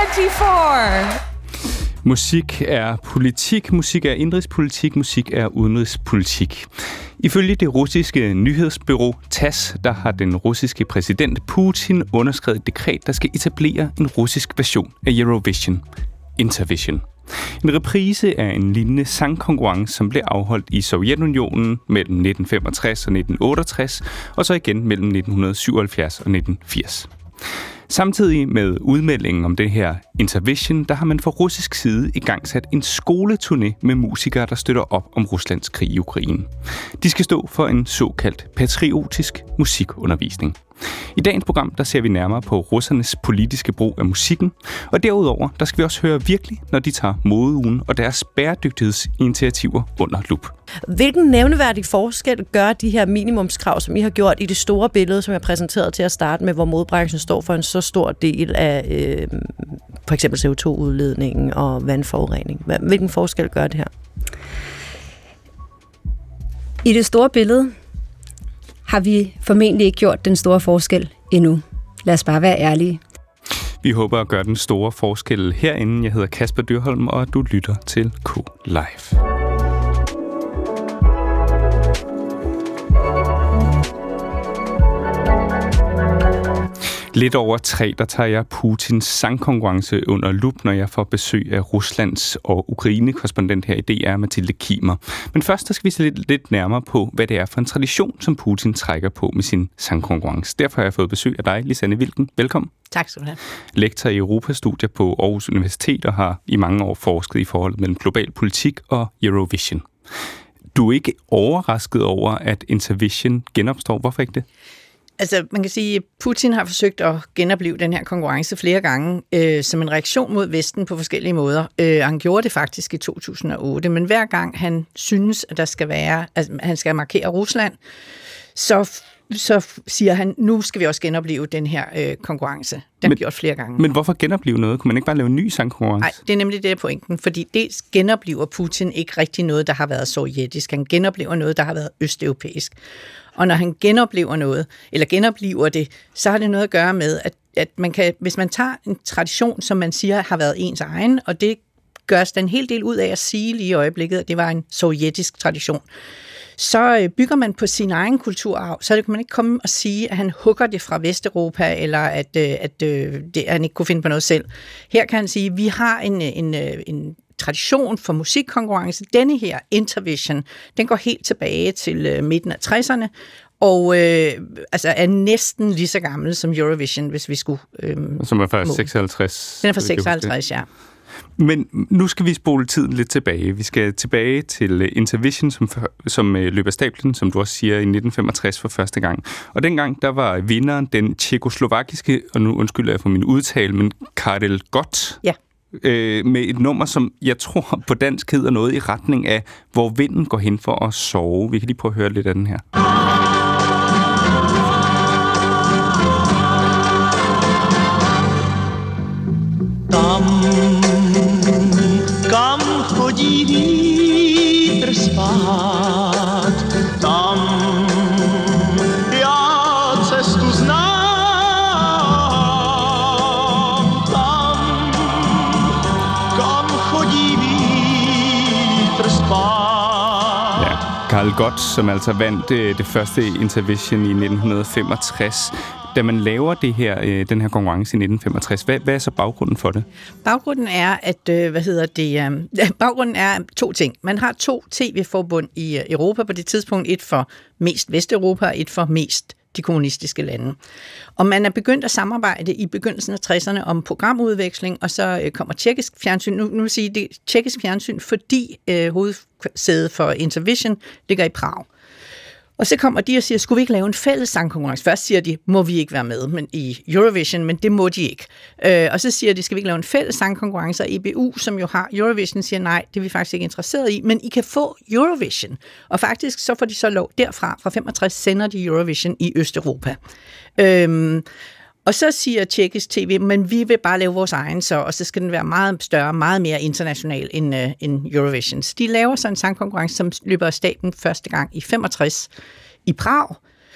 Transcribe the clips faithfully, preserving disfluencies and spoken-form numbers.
twenty-four. Musik er politik, musik er indrigspolitik, musik er udenrigspolitik. Ifølge det russiske nyhedsbureau T A S S, der har den russiske præsident Putin underskrevet et dekret, der skal etablere en russisk version af Eurovision, Intervision. En reprise af en lignende sangkonkurrence, som blev afholdt i Sovjetunionen mellem nitten femogtres og nitten otteogtres, og så igen mellem nitten syvoghalvfjerds og nitten firs. Samtidig med udmeldingen om det her Intervision, der har man fra russisk side igangsat en skoleturné med musikere, der støtter op om Ruslands krig i Ukraine. De skal stå for en såkaldt patriotisk musikundervisning. I dagens program, der ser vi nærmere på russernes politiske brug af musikken, og derudover, der skal vi også høre virkelig, når de tager modeugen og deres bæredygtighedsinitiativer under lup. Hvilken nævneværdig forskel gør de her minimumskrav, som I har gjort i det store billede, som jeg præsenterede til at starte med, hvor modebranchen står for en så stor del af øh, for eksempel C O to udledningen og vandforurening? Hvilken forskel gør det her? I det store billede har vi formentlig ikke gjort den store forskel endnu. Lad os bare være ærlige. Vi håber at gøre den store forskel herinde. Jeg hedder Kasper Dyrholm, og du lytter til K Live. Lidt over tre, der tager jeg Putins sangkonkurrence under lup, når jeg får besøg af Ruslands og Ukraine-korrespondent her i D R, Mathilde Kimer. Men først der skal vi se lidt, lidt nærmere på, hvad det er for en tradition, som Putin trækker på med sin sangkonkurrence. Derfor har jeg fået besøg af dig, Lisanne Wilken. Velkommen. Tak skal du have. Lektor i Europastudier på Aarhus Universitet og har i mange år forsket i forholdet mellem global politik og Eurovision. Du er ikke overrasket over, at Intervision genopstår. Hvorfor ikke det? Altså, man kan sige, at Putin har forsøgt at genopleve den her konkurrence flere gange øh, som en reaktion mod Vesten på forskellige måder. Øh, han gjorde det faktisk i to tusind og otte, men hver gang han synes, at der skal være, at han skal markere Rusland, så, så siger han, nu skal vi også genopleve den her øh, konkurrence. Den har gjort flere gange. Men hvorfor genopleve noget? Kunne man ikke bare lave en ny sangkonkurrence? Nej, det er nemlig det, der pointen, fordi dels genoplever Putin ikke rigtig noget, der har været sovjetisk. Han genoplever noget, der har været østeuropæisk. Og når han genoplever noget, eller genoplever det, så har det noget at gøre med, at, at man kan, hvis man tager en tradition, som man siger har været ens egen, og det gørs der en hel del ud af at sige lige i øjeblikket, at det var en sovjetisk tradition, så bygger man på sin egen kulturarv, så kan man ikke komme og sige, at han hugger det fra Vesteuropa, eller at, at, at det, han ikke kunne finde på noget selv. Her kan han sige, at vi har en, en, en tradition for musikkonkurrence. Denne her Intervision, den går helt tilbage til øh, midten af tresserne, og øh, altså er næsten lige så gammel som Eurovision, hvis vi skulle øh, Som er fra seksoghalvtreds. Den er fra seksoghalvtreds, ja. Men nu skal vi spole tiden lidt tilbage. Vi skal tilbage til Intervision, som, som løb af stablen, som du også siger, i nitten femogtres for første gang. Og dengang, der var vinderen den tjekkoslovakiske, og nu undskylder jeg for min udtale, men Karel Gott. Ja. Med et nummer, som jeg tror på dansk hedder noget i retning af, hvor vinden går hen for at sove. Vi kan lige prøve at høre lidt af den her. Tam, kam chodí vítr spát, tam já cestu znám. Karel Gott, som altså vandt øh, det første Intervision i nitten femogtres. Da man laver det her, øh, den her konkurrence i nitten femogtres, hvad, hvad er så baggrunden for det? Baggrunden er, at øh, hvad hedder det? Øh, baggrunden er to ting. Man har to tv-forbund i Europa på det tidspunkt, et for mest Vesteuropa og et for mest de kommunistiske lande. Og man er begyndt at samarbejde i begyndelsen af tresserne om programudveksling, og så øh, kommer tjekkisk fjernsyn. Nu, nu vil sige, det er tjekkisk fjernsyn, fordi øh, hovedsædet for Intervision ligger i Prag. Og så kommer de og siger, skulle vi ikke lave en fælles sangkonkurrence? Først siger de, må vi ikke være med men i Eurovision, men det må de ikke. Øh, og så siger de, skal vi ikke lave en fælles sangkonkurrence? Og E B U, som jo har Eurovision, siger nej, det er vi faktisk ikke interesseret i, men I kan få Eurovision. Og faktisk så får de så lov derfra, fra femogtres sender de Eurovision i Østeuropa. Øh, Og så siger tjekkisk tv, men vi vil bare lave vores egen, så, og så skal den være meget større, meget mere international end, uh, end Eurovision. Så de laver så en sangkonkurrence, som løber af stablen første gang i femogtres i Prag,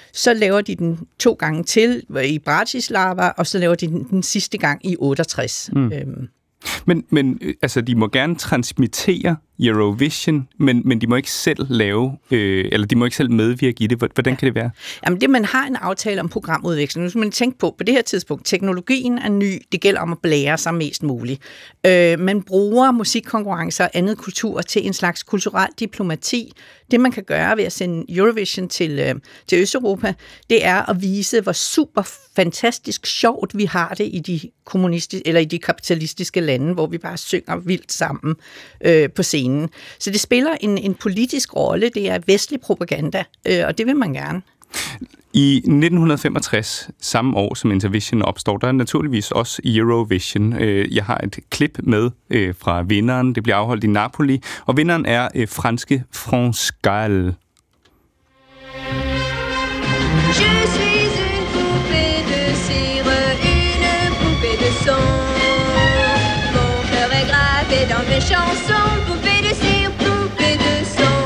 Så laver de den to gange til i Bratislava, og så laver de den, den sidste gang i otteogtres. Mm. Øhm. Men, men altså, de må gerne transmittere Eurovision, men, men de må ikke selv lave, øh, eller de må ikke selv medvirke i det. Hvordan ja. kan det være? Jamen det, man har en aftale om programudveksling. Nu skal man tænke på, på det her tidspunkt, teknologien er ny, det gælder om at blære sig mest muligt. Øh, man bruger musikkonkurrencer og andet kultur til en slags kulturel diplomati. Det, man kan gøre ved at sende Eurovision til, øh, til Østeuropa, det er at vise, hvor super fantastisk sjovt vi har det i de kommunistiske, eller i de kapitalistiske lande, hvor vi bare synger vildt sammen øh, på scenen. Så det spiller en, en politisk rolle, det er vestlig propaganda, øh, og det vil man gerne. I nitten femogtres, samme år som Intervision opstår, der er naturligvis også Eurovision. Jeg har et klip med fra vinderen. Det bliver afholdt i Napoli, og vinderen er franske France Gall. Je suis une poupée de cire, une poupée de son. Mon cœur est gravé dans mes chansons, poupée de cire, poupée de son.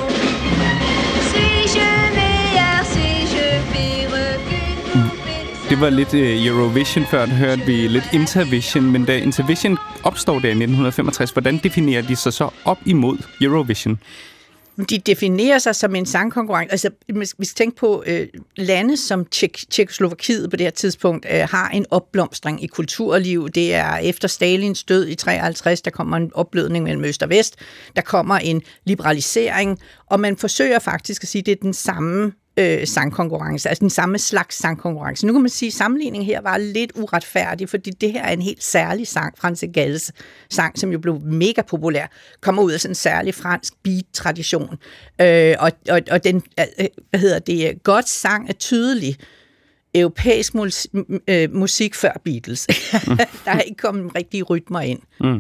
Suis-je meilleur, suis-je pire qu'une poupée de son? Det var lidt Eurovision, før hørte vi lidt Intervision, men da Intervision opstår der i nitten femogtres, hvordan definerer de sig så op imod Eurovision? De definerer sig som en sangkonkurrence. Altså, vi skal tænke på øh, lande som Tjek- Tjekkoslovakiet på det her tidspunkt øh, har en opblomstring i kulturliv. Det er efter Stalins død i treoghalvtreds, der kommer en opblødning mellem øst og vest. Der kommer en liberalisering, og man forsøger faktisk at sige, at det er den samme øh, sangkonkurrence, altså den samme slags sangkonkurrence. Nu kan man sige, at sammenligningen her var lidt uretfærdig, fordi det her er en helt særlig sang, France Galles sang, som jo blev mega populær, kommer ud af sådan en særlig fransk beat-tradition. Øh, og, og, og den, øh, hvad hedder det, godt sang er tydelig europæisk mus, øh, musik før Beatles. Mm. Der er ikke kommet rigtige rytmer ind. Mm.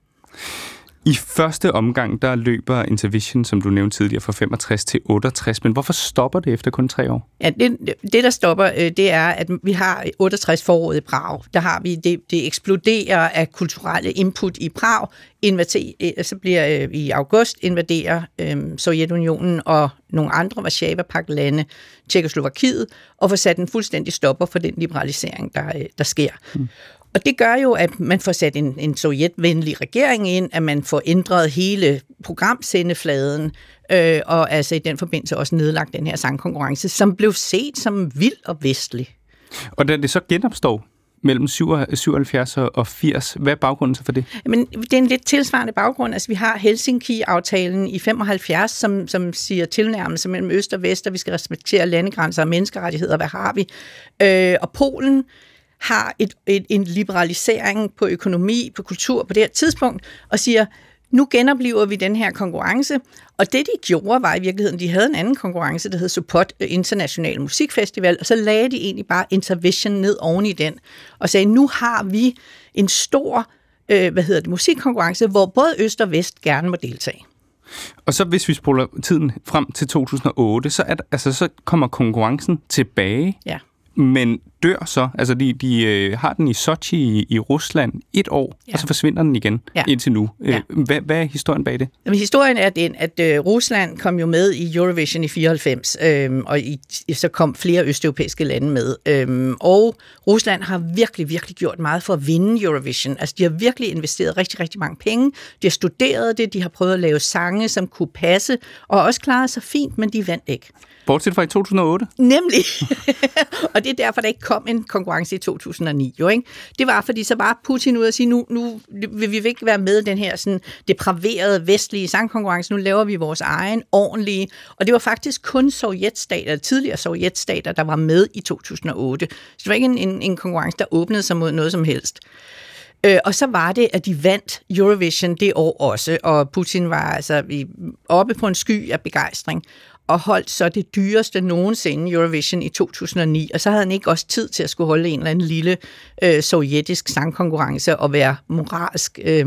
I første omgang, der løber Intervision, som du nævnte tidligere, fra femogtres til otteogtres, men hvorfor stopper det efter kun tre år? Ja, det, det der stopper, det er, at vi har otteogtres foråret i Prag. Der har vi, det, det eksploderer af kulturelle input i Prag. Invader, så bliver i august invaderer øh, Sovjetunionen og nogle andre Warszawa-pagt-lande Tjekkoslovakiet, og får sat en fuldstændig stopper for den liberalisering, der, der sker. Hmm. Og det gør jo, at man får sat en, en sovjetvenlig regering ind, at man får ændret hele programsendefladen, øh, og altså i den forbindelse også nedlagt den her sangkonkurrence, som blev set som vild og vestlig. Og da det så genopstår mellem syvoghalvfjerds og firs, hvad er baggrunden så for det? Men det er en lidt tilsvarende baggrund. Altså vi har Helsinki-aftalen i femoghalvfjerds, som, som siger tilnærmelse mellem øst og vest, og vi skal respektere landegrænser og menneskerettigheder. Hvad har vi? Øh, og Polen har et, et, en liberalisering på økonomi, på kultur på det her tidspunkt, og siger, nu genopliver vi den her konkurrence, og det de gjorde var i virkeligheden, de havde en anden konkurrence, der hed Sopot International Musikfestival, og så lagde de egentlig bare Intervision ned oven i den, og sagde, nu har vi en stor øh, hvad hedder det, musikkonkurrence, hvor både øst og vest gerne må deltage. Og så hvis vi spoler tiden frem til to tusind og otte, så, er der, altså, så kommer konkurrencen tilbage. Ja. Men dør så, altså de, de øh, har den i Sochi i, i Rusland et år, ja. Og så forsvinder den igen ja. indtil nu. Ja. Hvad, hvad er historien bag det? Jamen, historien er den, at øh, Rusland kom jo med i Eurovision i fireoghalvfems, øh, og i, så kom flere østeuropæiske lande med. Øh, og Rusland har virkelig, virkelig gjort meget for at vinde Eurovision. Altså, de har virkelig investeret rigtig, rigtig mange penge. De har studeret det, de har prøvet at lave sange, som kunne passe, og også klaret sig fint, men de vandt ikke. Bortset fra i to tusind og otte? Nemlig. Og det er derfor, der ikke kom en konkurrence i to tusind og ni. Jo, ikke? Det var, fordi så var Putin ud og sige, nu, nu vil vi ikke være med i den her sådan, depraverede vestlige sangkonkurrence. Nu laver vi vores egen ordentlige. Og det var faktisk kun sovjetstater, tidligere sovjetstater, der var med i to tusind og otte. Så det var ikke en, en, en konkurrence, der åbnede sig mod noget som helst. Øh, og så var det, at de vandt Eurovision det år også. Og Putin var altså oppe på en sky af begejstring. Og holdt så det dyreste nogensinde Eurovision i to tusind og ni, og så havde han ikke også tid til at skulle holde en eller anden lille øh, sovjetisk sangkonkurrence og være moralsk øh,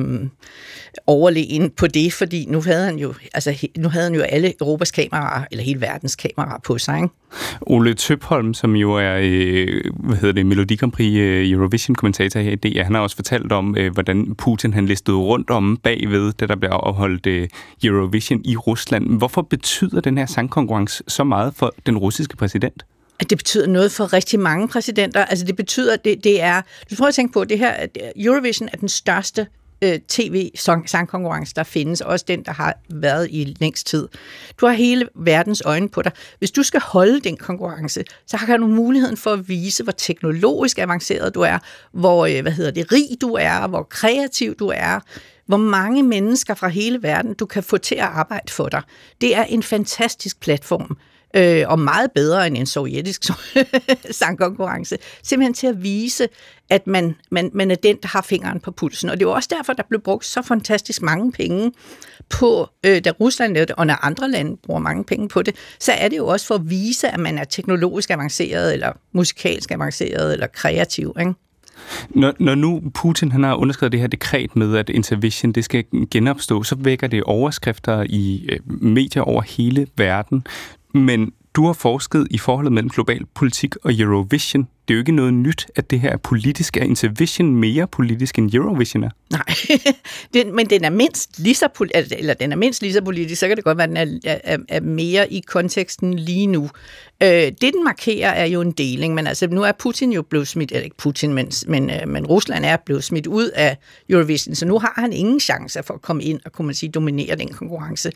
overlegen på det, fordi nu havde han jo, altså, nu havde han jo alle Europas kameraer, eller hele verdens kameraer på sig, ikke? Ole Tøpholm, som jo er øh, hvad hedder det, Melodi Grand Prix Eurovision-kommentator her i D R, han har også fortalt om, øh, hvordan Putin han listede rundt om bagved, da der blev afholdt øh, Eurovision i Rusland. Hvorfor betyder den her sangkonkurrence så meget for den russiske præsident? at det betyder noget for rigtig mange præsidenter. Altså det betyder, at det, det er... Du prøver at tænke på, at det her, at Eurovision er den største øh, tv-sangkonkurrence, der findes. Også den, der har været i længst tid. Du har hele verdens øjne på dig. Hvis du skal holde den konkurrence, så har du muligheden for at vise, hvor teknologisk avanceret du er, hvor øh, hvad hedder det, rig du er, hvor kreativ du er, hvor mange mennesker fra hele verden, du kan få til at arbejde for dig. Det er en fantastisk platform, øh, og meget bedre end en sovjetisk sangkonkurrence. Simpelthen til at vise, at man, man, man er den, der har fingeren på pulsen. Og det var også derfor, der blev brugt så fantastisk mange penge på, øh, da Rusland lavede det, og når andre lande bruger mange penge på det, så er det jo også for at vise, at man er teknologisk avanceret, eller musikalsk avanceret, eller kreativ, ikke? Når, når nu Putin han har underskrevet det her dekret med, at Intervision det skal genopstå, så vækker det overskrifter i øh, medier over hele verden. Men du har forsket i forholdet mellem global politik og Eurovision. Det er jo ikke noget nyt, at det her er politisk. Er Intervision mere politisk end Eurovision er? Nej, den, men den er mindst lige så politisk, eller den er mindst lige så politisk, så kan det godt være, at den er, er, er mere i konteksten lige nu. Øh, det, den markerer, er jo en deling, men altså, nu er Putin jo blevet smidt, eller ikke Putin, men, men, men Rusland er blevet smidt ud af Eurovision, så nu har han ingen chance for at komme ind og, kunne man sige, dominere den konkurrence.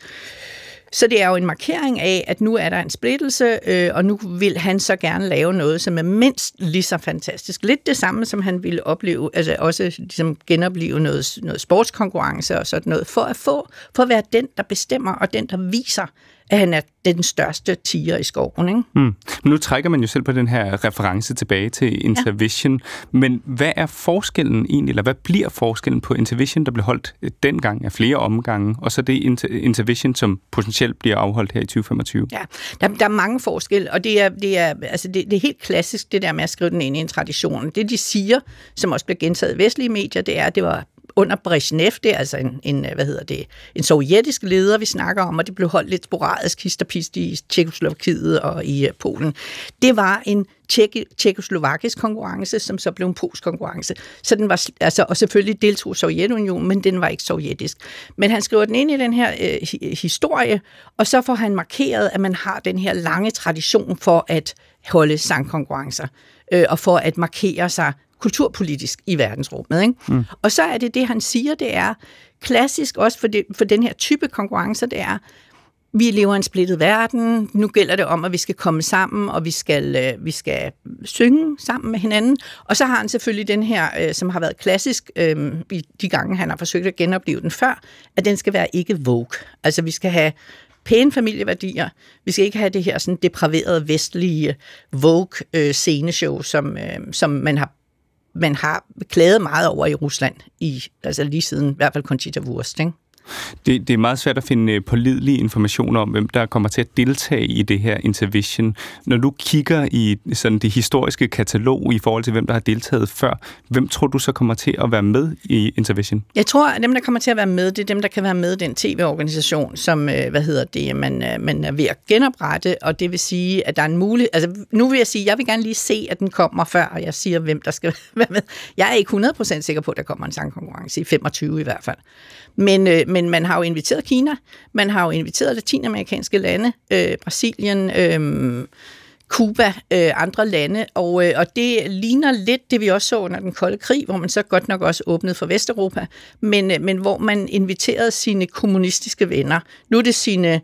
Så det er jo en markering af, at nu er der en splittelse, øh, og nu vil han så gerne lave noget, som er mindst lige så fantastisk. Lidt det samme, som han ville opleve, altså også ligesom genopleve noget, noget sportskonkurrence og sådan noget, for at få, for at være den, der bestemmer, og den, der viser, at han er den største tiger i skoven, ikke? Mm. Men nu trækker man jo selv på den her reference tilbage til Intervision. Ja. Men hvad er forskellen egentlig, eller hvad bliver forskellen på Intervision, der blev holdt dengang af flere omgange, og så det Intervision, som potentielt bliver afholdt her i tyve femogtyve? Ja, der, der er mange forskelle, og det er, det, er, altså det, det er helt klassisk, det der med at skrive den ind i en tradition. Det, de siger, som også bliver gentaget i vestlige medier, det er, at det var under Brezhnev, det er altså en, en, hvad hedder det, en sovjetisk leder, vi snakker om, og det blev holdt lidt sporadisk histopist i Tjekkoslovakiet og i Polen. Det var en tjekkoslovakisk konkurrence, som så blev en polsk konkurrence. Så den var, altså, og selvfølgelig deltog Sovjetunionen, men den var ikke sovjetisk. Men han skriver den ind i den her øh, historie, og så får han markeret, at man har den her lange tradition for at holde sangkonkurrencer, øh, og for at markere sig kulturpolitisk i verdensrummet, ikke? Mm. Og så er det det, han siger, det er klassisk også for, det, for den her type konkurrencer, det er, vi lever i en splittet verden, nu gælder det om, at vi skal komme sammen, og vi skal, øh, vi skal synge sammen med hinanden. Og så har han selvfølgelig den her, øh, som har været klassisk øh, i de gange, han har forsøgt at genopleve den før, at den skal være ikke woke. Altså vi skal have pæne familieværdier. Vi skal ikke have det her sådan depraverede vestlige woke øh, sceneshow, som, øh, som man har man har klaget meget over i Rusland, i, altså lige siden i hvert fald Conchita Wurst, ikke? Det, det er meget svært at finde pålidelige informationer om, hvem der kommer til at deltage i det her Intervision. Når du kigger i sådan det historiske katalog i forhold til, hvem der har deltaget før, hvem tror du så kommer til at være med i Intervision? Jeg tror, at dem, der kommer til at være med, det er dem, der kan være med i den tv-organisation, som, hvad hedder det, man, man er ved at genoprette, og det vil sige, at der er en mulighed. Altså, nu vil jeg sige, jeg vil gerne lige se, at den kommer før, og jeg siger, hvem der skal være med. Jeg er ikke hundrede procent sikker på, at der kommer en sangkonkurrence i femogtyve i hvert fald. Men, øh, men man har jo inviteret Kina, man har jo inviteret latinamerikanske lande, øh, Brasilien, øh, Cuba, øh, andre lande, og, øh, og det ligner lidt det, vi også så under den kolde krig, hvor man så godt nok også åbnede for Vesteuropa, men, øh, men hvor man inviterede sine kommunistiske venner. Nu er det sine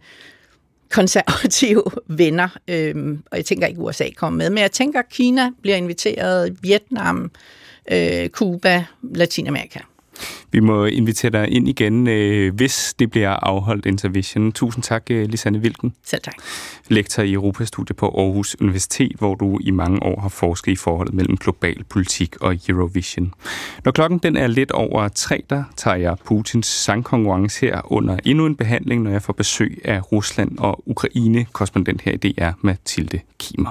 konservative venner, øh, og jeg tænker ikke U S A kommer med, men jeg tænker, at Kina bliver inviteret, Vietnam, øh, Cuba, Latinamerika. Vi må invitere dig ind igen, øh, hvis det bliver afholdt Intervision. Tusind tak, Lisanne Wilken. Selv tak. Lektor i Europastudiet på Aarhus Universitet, hvor du i mange år har forsket i forholdet mellem global politik og Eurovision. Når klokken den er lidt over tre, der tager jeg Putins sangkonkurrence her under endnu en behandling, når jeg får besøg af Rusland og Ukraine. Korrespondent her i D R, Mathilde Kimer.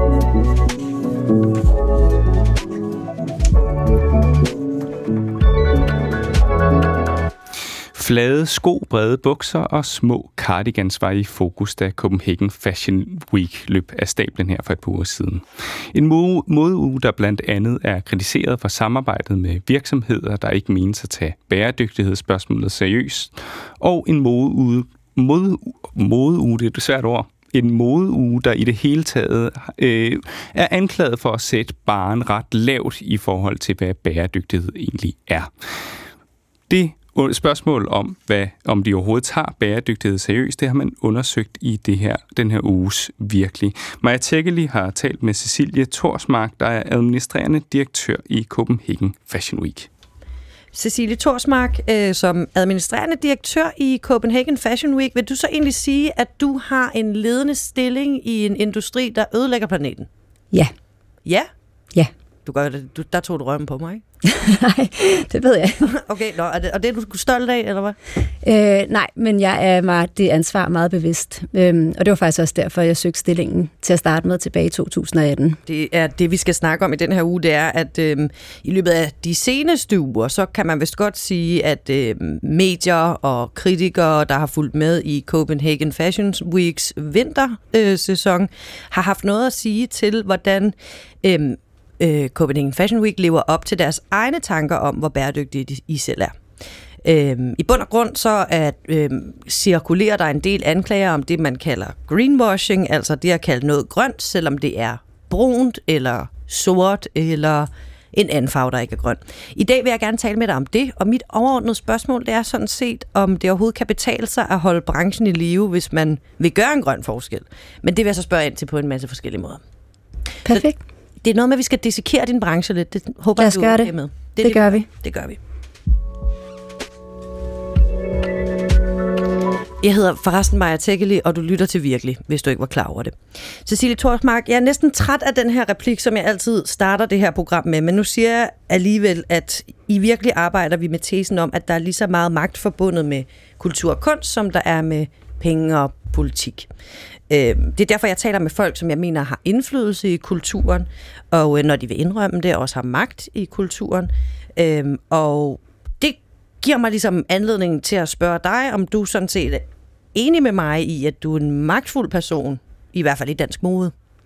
Flade sko, brede bukser og små cardigans var i fokus, da Copenhagen Fashion Week løb af stablen her for et par uger siden. En modeuge, der blandt andet er kritiseret for samarbejdet med virksomheder, der ikke menes at tage bæredygtighedsspørgsmålet seriøst, og en modeuge, mode, modeuge, det er et svært ord, en modeuge, der i det hele taget øh, er anklaget for at sætte barren ret lavt i forhold til, hvad bæredygtighed egentlig er. Det spørgsmål om, hvad, om de overhovedet tager bæredygtighed seriøst, det har man undersøgt i det her, den her uges virkelig. Maja Teckeli har talt med Cecilie Thorsmark, der er administrerende direktør i Copenhagen Fashion Week. Cecilie Thorsmark, øh, som administrerende direktør i Copenhagen Fashion Week, vil du så egentlig sige, at du har en ledende stilling i en industri, der ødelægger planeten? Ja. Ja? Ja. Du gør det, du, der tog du røven på mig, ikke? Nej, det ved jeg. Okay, nå, og, det, og det er du stolt af, eller hvad? Øh, nej, men jeg er mig det ansvar meget bevidst. Øhm, og det var faktisk også derfor, jeg søgte stillingen til at starte med tilbage i to tusind og atten. Det er det, vi skal snakke om i den her uge, det er, at øhm, i løbet af de seneste uger, så kan man vist godt sige, at øhm, medier og kritikere, der har fulgt med i Copenhagen Fashion Weeks vintersæson, øh, har haft noget at sige til, hvordan øhm, øh, Copenhagen Fashion Week lever op til deres egne tanker om, hvor bæredygtige de I selv er. Øhm, I bund og grund så at, øhm, cirkulerer der en del anklager om det, man kalder greenwashing, altså det at kalde noget grønt, selvom det er brunt eller sort eller en anden farve, der ikke er grøn. I dag vil jeg gerne tale med dig om det, og mit overordnede spørgsmål det er sådan set, om det overhovedet kan betale sig at holde branchen i live, hvis man vil gøre en grøn forskel. Men det vil jeg så spørge ind til på en masse forskellige måder. Perfekt. Så det er noget med, at vi skal dissekere din branche lidt. Det håber jeg, du er okay med. Det, det, det gør vi. Det gør vi. Jeg hedder forresten Maja Teckeli, og du lytter til Virkelig, hvis du ikke var klar over det. Cecilie Thorsmark, jeg er næsten træt af den her replik, som jeg altid starter det her program med, men nu siger jeg alligevel, at i Virkelig arbejder vi med tesen om, at der er lige så meget magt forbundet med kultur og kunst, som der er med penge og politik. Det er derfor, jeg taler med folk, som jeg mener har indflydelse i kulturen, og når de vil indrømme det, også har magt i kulturen. Og det giver mig ligesom anledningen til at spørge dig, om du sådan set er enig med mig i, at du er en magtfuld person, i hvert fald i dansk mode.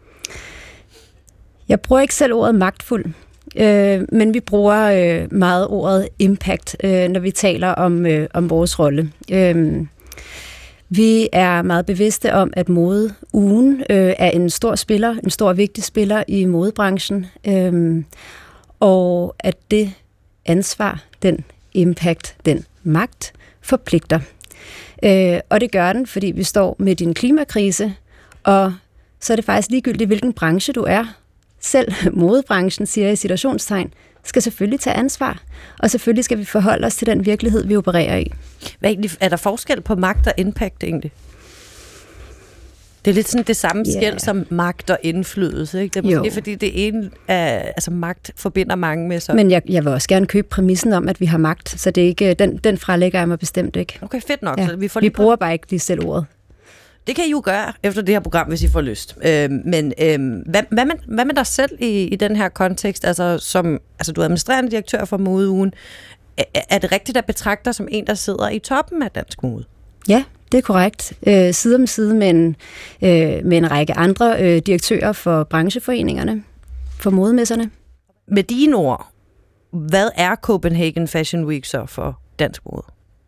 Jeg bruger ikke selv ordet magtfuld, øh, men vi bruger øh, meget ordet impact, øh, når vi taler om, øh, om vores rolle. Øh, vi er meget bevidste om, at modeugen øh, er en stor spiller, en stor vigtig spiller i modebranchen, øh, og at det ansvar, den impact, den magt, forpligter. Øh, og det gør den, fordi vi står med din klimakrise, og så er det faktisk ligegyldigt, hvilken branche du er. Selv modebranchen, siger jeg i situationstegn, skal selvfølgelig tage ansvar, og selvfølgelig skal vi forholde os til den virkelighed, vi opererer i. Hvad egentlig, er der forskel på magt og impact egentlig? Det er lidt sådan det samme skæld yeah. som magt og indflydelse, ikke? Det er måske jo. Fordi det ene er, altså magt forbinder mange med sig. Men jeg, jeg vil også gerne købe præmissen om, at vi har magt, så det er ikke, den, den fralægger jeg mig bestemt ikke. Okay, fedt nok. Ja. Så vi får vi bruger bare ikke lige selv ordet. Det kan I jo gøre efter det her program, hvis I får lyst. Øh, men øh, hvad, hvad, med, hvad med dig selv i, i den her kontekst? Altså, som, altså, du er administrerende direktør for modeugen. Er, er det rigtigt at betragte dig som en, der sidder i toppen af dansk mode? Ja, det er korrekt. Øh, side om side med en, øh, med en række andre øh, direktører for brancheforeningerne, for modemesserne. Med dine ord, hvad er Copenhagen Fashion Week så for dansk mode?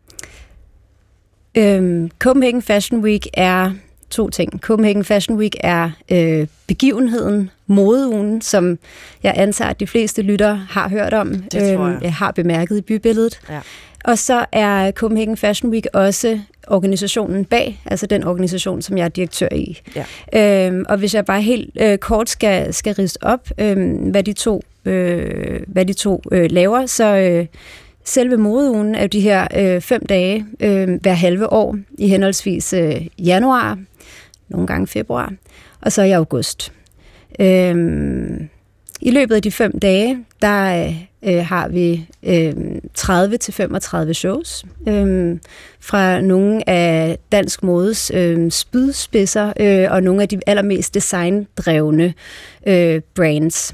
Øhm, Copenhagen Fashion Week er to ting. Copenhagen Fashion Week er øh, begivenheden, modeugen, som jeg antager, at de fleste lyttere har hørt om, det tror jeg. Øh, har bemærket i bybilledet. Ja. Og så er Copenhagen Fashion Week også organisationen bag, altså den organisation, som jeg er direktør i. Ja. Øhm, og hvis jeg bare helt øh, kort skal, skal ridse op, øh, hvad de to, øh, hvad de to øh, laver, så øh, selve modeugen er de her øh, fem dage øh, hver halve år, i henholdsvis øh, januar, nogle gange februar, og så i august. Øh, I løbet af de fem dage, der øh, har vi øh, tredive til femogtredive shows øh, fra nogle af dansk modes øh, spydspidser øh, og nogle af de allermest designdrevne øh, brands.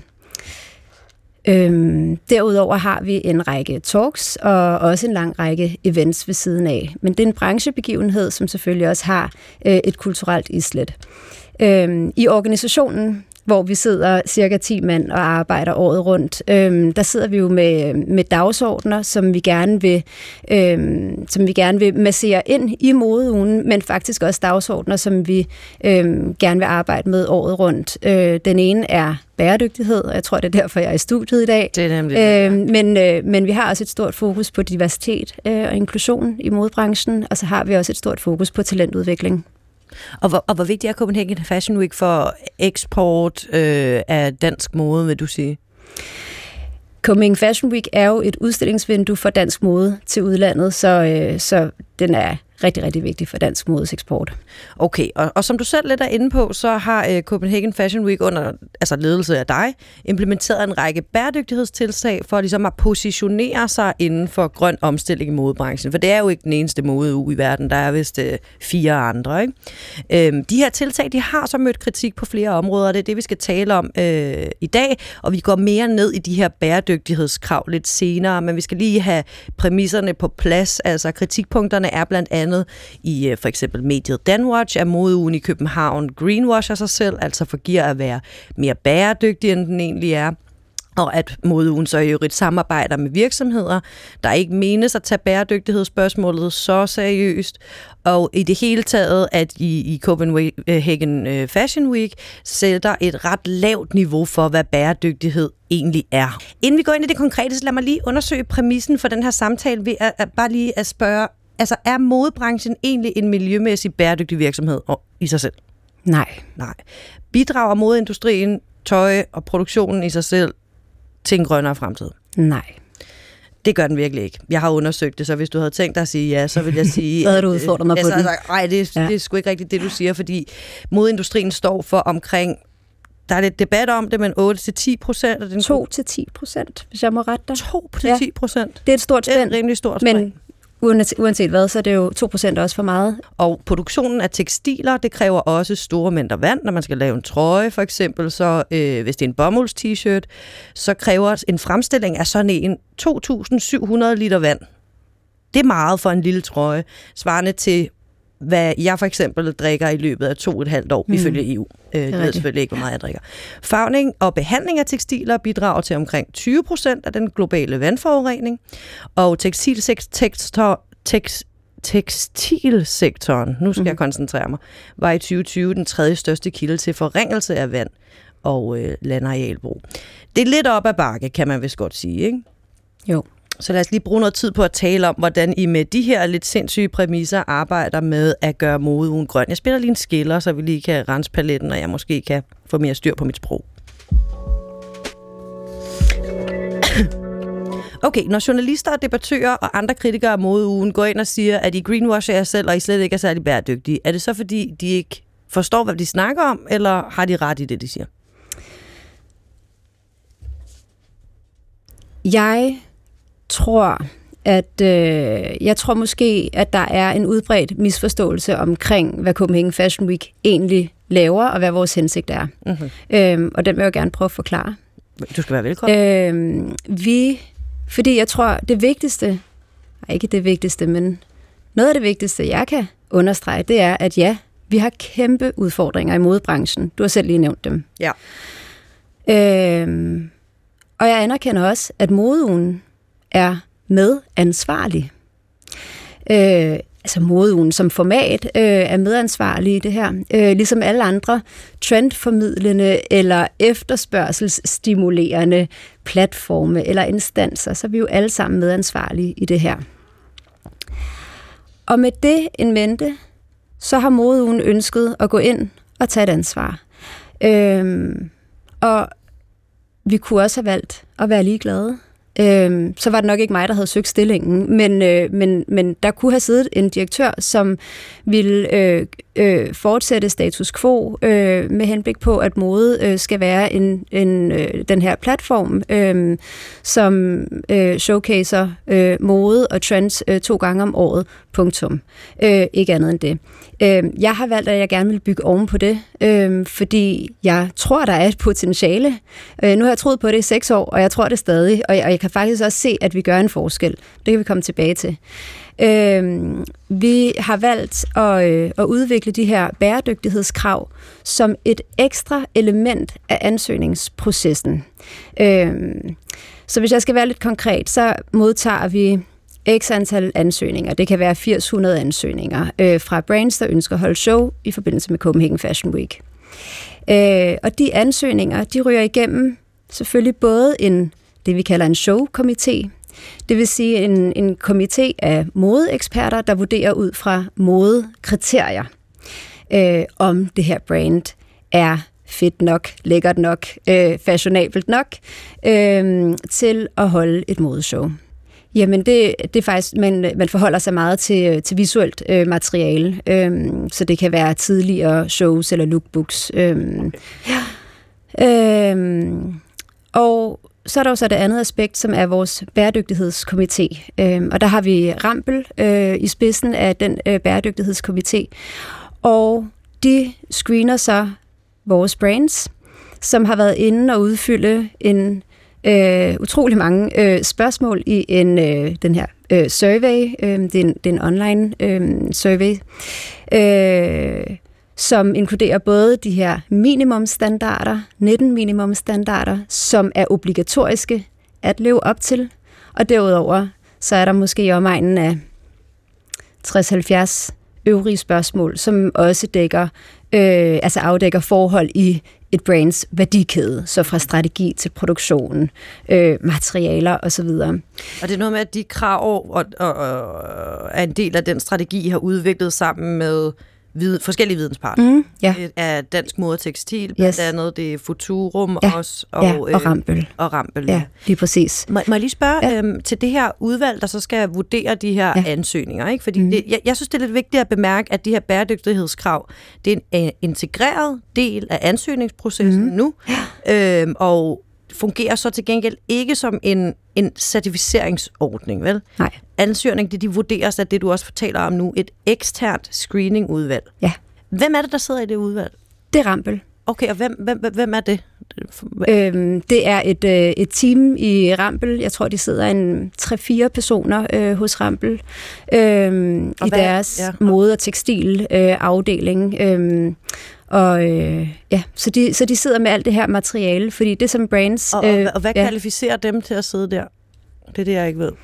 Øhm, derudover har vi en række talks og også en lang række events ved siden af. Men det er en branchebegivenhed, som selvfølgelig også har øh, et kulturelt islet. Øhm, I organisationen hvor vi sidder cirka ti mand og arbejder året rundt. Øhm, der sidder vi jo med, med dagsordner, som vi gerne vil, øhm, som vi gerne vil massere ind i modeugen, men faktisk også dagsordner, som vi øhm, gerne vil arbejde med året rundt. Øh, den ene er bæredygtighed, og jeg tror, det er derfor, jeg er i studiet i dag. Det er nemlig øh, men, øh, men vi har også et stort fokus på diversitet øh, og inklusion i modebranchen, og så har vi også et stort fokus på talentudvikling. Og hvor, og hvor vigtig er Copenhagen Fashion Week for eksport øh, af dansk mode, vil du sige? Copenhagen Fashion Week er jo et udstillingsvindue for dansk mode til udlandet, så, øh, så den er rigtig, rigtig vigtig for dansk modes eksport. Okay, og, og som du selv lidt er inde på, så har øh, Copenhagen Fashion Week under altså ledelse af dig implementeret en række bæredygtighedstiltag for ligesom at positionere sig inden for grøn omstilling i modebranchen. For det er jo ikke den eneste modeuge i verden, der er vist øh, fire andre. Ikke? Øhm, de her tiltag, de har så mødt kritik på flere områder, og det er det, vi skal tale om øh, i dag, og vi går mere ned i de her bæredygtighedskrav lidt senere, men vi skal lige have præmisserne på plads. Altså kritikpunkterne er blandt andet i øh, for eksempel mediet Danwatch, at modeugen i København greenwasher sig selv, altså forgiver at være mere bæredygtig, end den egentlig er. Og at modeugen så i øvrigt samarbejder med virksomheder, der ikke menes at tage bæredygtighedsspørgsmålet så seriøst. Og i det hele taget, at i, i Copenhagen Fashion Week sætter et ret lavt niveau for, hvad bæredygtighed egentlig er. Inden vi går ind i det konkrete, så lad mig lige undersøge præmissen for den her samtale ved at, at bare lige at spørge, altså er modebranchen egentlig en miljømæssig bæredygtig virksomhed i sig selv? Nej. Nej. Bidrager modeindustrien, tøj og produktionen i sig selv til en grønnere fremtid? Nej. Det gør den virkelig ikke. Jeg har undersøgt det, så hvis du havde tænkt dig at sige ja, så vil jeg sige... Så havde du udfordret mig på den. Nej, det, ja. det er sgu ikke rigtigt det, du siger, fordi modeindustrien står for omkring... Der er lidt debat om det, men otte til ti procent af den... to til ti procent, hvis jeg må rette dig. to til ti procent? Det er et stort spænd. Det er et rimelig stort spænd. Men uanset hvad, så er det jo to procent også for meget. Og produktionen af tekstiler, det kræver også store mængder vand. Når man skal lave en trøje for eksempel, så øh, hvis det er en bomulds-t-shirt, så kræver en fremstilling af sådan en to tusind syv hundrede liter vand. Det er meget for en lille trøje, svarende til, hvad jeg for eksempel drikker i løbet af to og et halvt år, mm. ifølge E U. Øh, det ved selvfølgelig ikke, hvor meget jeg drikker. Farvning og behandling af tekstiler bidrager til omkring tyve procent af den globale vandforurening, og tekstilsektor, tekst, tekstilsektoren, nu skal mm. jeg koncentrere mig, var i tyve tyve den tredje største kilde til forringelse af vand og øh, landarealbrug. Det er lidt op ad bakke, kan man vist godt sige, ikke? Jo. Så lad os lige bruge noget tid på at tale om, hvordan I med de her lidt sindssyge præmisser arbejder med at gøre modeugen grøn. Jeg spiller lige en skiller, så vi lige kan rense paletten, og jeg måske kan få mere styr på mit sprog. Okay, når journalister og debattører og andre kritikere af modeugen går ind og siger, at I greenwasher jer selv, og I slet ikke er særlig bæredygtige, er det så fordi, de ikke forstår, hvad de snakker om, eller har de ret i det, de siger? Jeg tror, at øh, jeg tror måske, at der er en udbredt misforståelse omkring, hvad Copenhagen Fashion Week egentlig laver, og hvad vores hensigt er. Mm-hmm. Øhm, og den vil jeg gerne prøve at forklare. Du skal være velkommen. Øhm, vi, fordi jeg tror, det vigtigste, nej, ikke det vigtigste, men noget af det vigtigste, jeg kan understrege, det er, at ja, vi har kæmpe udfordringer i modebranchen. Du har selv lige nævnt dem. Ja. Øhm, og jeg anerkender også, at modeugen er medansvarlig. Øh, altså modeugen som format øh, er medansvarlig i det her. Øh, ligesom alle andre trendformidlende eller efterspørgselsstimulerende platforme eller instanser, så er vi jo alle sammen medansvarlige i det her. Og med det en mente, så har modeugen ønsket at gå ind og tage et ansvar. Øh, og vi kunne også have valgt at være ligeglade. Øhm, så var det nok ikke mig, der havde søgt stillingen, men, øh, men, men der kunne have siddet en direktør, som ville øh, øh, fortsætte status quo øh, med henblik på, at mode øh, skal være en, en, øh, den her platform, øh, som øh, showcaser øh, mode og trends øh, to gange om året, punktum. Øh, ikke andet end det. Øh, jeg har valgt, at jeg gerne vil bygge oven på det, øh, fordi jeg tror, der er et potentiale. Øh, nu har jeg troet på det i seks år, og jeg tror det stadig, og jeg, og jeg kan kan faktisk også se, at vi gør en forskel. Det kan vi komme tilbage til. Øh, vi har valgt at, øh, at udvikle de her bæredygtighedskrav som et ekstra element af ansøgningsprocessen. Øh, så hvis jeg skal være lidt konkret, så modtager vi x antal ansøgninger. Det kan være firs hundrede ansøgninger øh, fra brands, der ønsker at holde show i forbindelse med Copenhagen Fashion Week. Øh, og de ansøgninger, de ryger igennem selvfølgelig både en, det vi kalder en showkomité, det vil sige en, en komité af modeeksperter, der vurderer ud fra modekriterier, øh, om det her brand er fedt nok, lækkert nok, øh, fashionabelt nok, øh, til at holde et modeshow. Jamen, det, det er faktisk, man, man forholder sig meget til, til visuelt øh, materiale, øh, så det kan være tidligere shows eller lookbooks. Øh, okay. øh, og så er der jo så det andet aspekt, som er vores bæredygtighedskomité, øh, og der har vi Rambøll øh, i spidsen af den øh, bæredygtighedskomité, og de screener så vores brands, som har været inde og udfylde en øh, utrolig mange øh, spørgsmål i en øh, den her øh, survey. Øh, det, er en, det er en online øh, survey, øh, som inkluderer både de her minimumstandarder, nitten minimumstandarder, som er obligatoriske at leve op til, og derudover så er der måske i omegnen af tres til halvfjerds øvrige spørgsmål, som også dækker, øh, altså afdækker forhold i et brands værdikæde, så fra strategi til produktion, øh, materialer osv. Og det er noget med, at de krav og, og, og er en del af den strategi, I har udviklet sammen med vid, forskellige videnspartnere. Mm, ja. Det er Dansk Mode og Tekstil, blandt yes. andet det er Futurum ja. også. Og, ja, og Rambøll. Og Rambøll, ja. Lige præcis. Må, må jeg lige spørge ja. øhm, til det her udvalg, der så skal vurdere de her ja. ansøgninger, ikke? Fordi mm. det, jeg, jeg synes, det er lidt vigtigt at bemærke, at de her bæredygtighedskrav, det er en uh, integreret del af ansøgningsprocessen mm. nu, ja. øhm, og fungerer så til gengæld ikke som en, en certificeringsordning, vel? Nej. Ansøgning, det de vurderes af det, du også fortæller om nu, et eksternt screeningudvalg. Ja. Hvem er det, der sidder i det udvalg? Det er Rambøll. Okay, og hvem, hvem, hvem er det? Øhm, det er et, øh, et team i Rambøll. Jeg tror, de sidder en tre fire personer øh, hos Rambøll øh, i hvad? deres Ja. mode- og tekstil øh, afdeling. Øh, og øh, ja, så de, så de sidder med alt det her materiale, fordi det som brands... Og, og, øh, og hvad ja. kvalificerer dem til at sidde der? Det er det, jeg ikke ved.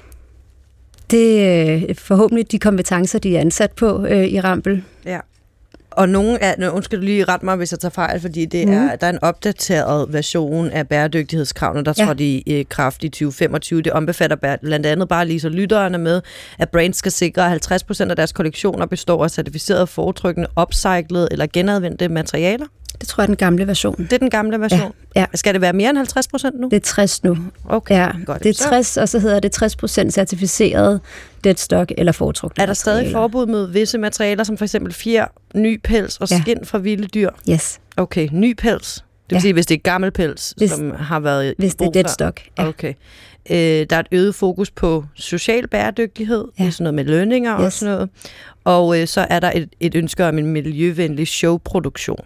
Det er øh, forhåbentlig de kompetencer, de er ansat på øh, i Rambøll. Ja. Og nogle af, undskyld du lige ret mig, hvis jeg tager fejl, fordi det mm. er, der er en opdateret version af bæredygtighedskravene, der ja. trådte i øh, kraft i tyve femogtyve. Det ombefatter blandt andet bare lige så lytterne med, at brands skal sikre, at halvtreds procent af deres kollektioner består af certificerede, foretrykkende, upcyclede eller genanvendte materialer. Det tror jeg er den gamle version. Det er den gamle version? Ja. ja. Skal det være mere end halvtreds procent nu? Det er tres nu. Okay, ja. godt. Det er tres, og så hedder det tres procent certificeret deadstock eller foretrukne. Er der stadig materialer. Forbud mod visse materialer, som for eksempel fjer, ny pels og ja. skind fra vilde dyr? Yes. Okay, ny pels. Det vil ja. sige, hvis det er gammel pels, hvis, som har været Hvis det er deadstock, ja. Okay. Øh, der er et øget fokus på social bæredygtighed, ja. sådan noget med lønninger yes. og sådan noget. Og øh, så er der et, et ønske om en miljøvenlig showproduktion.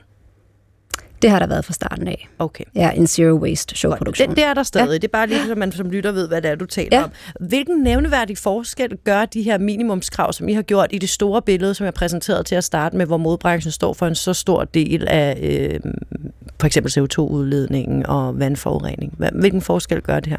Det har der været fra starten af. Okay. Ja, en zero waste showproduktion. Det, det er der stadig. Ja. Det er bare lige, så man som lytter ved, hvad det er, du taler ja. om. Hvilken nævneværdig forskel gør de her minimumskrav, som I har gjort i det store billede, som jeg præsenterede til at starte med, hvor modebranchen står for en så stor del af øh, for eksempel C O to udledningen og vandforurening? Hvilken forskel gør det her?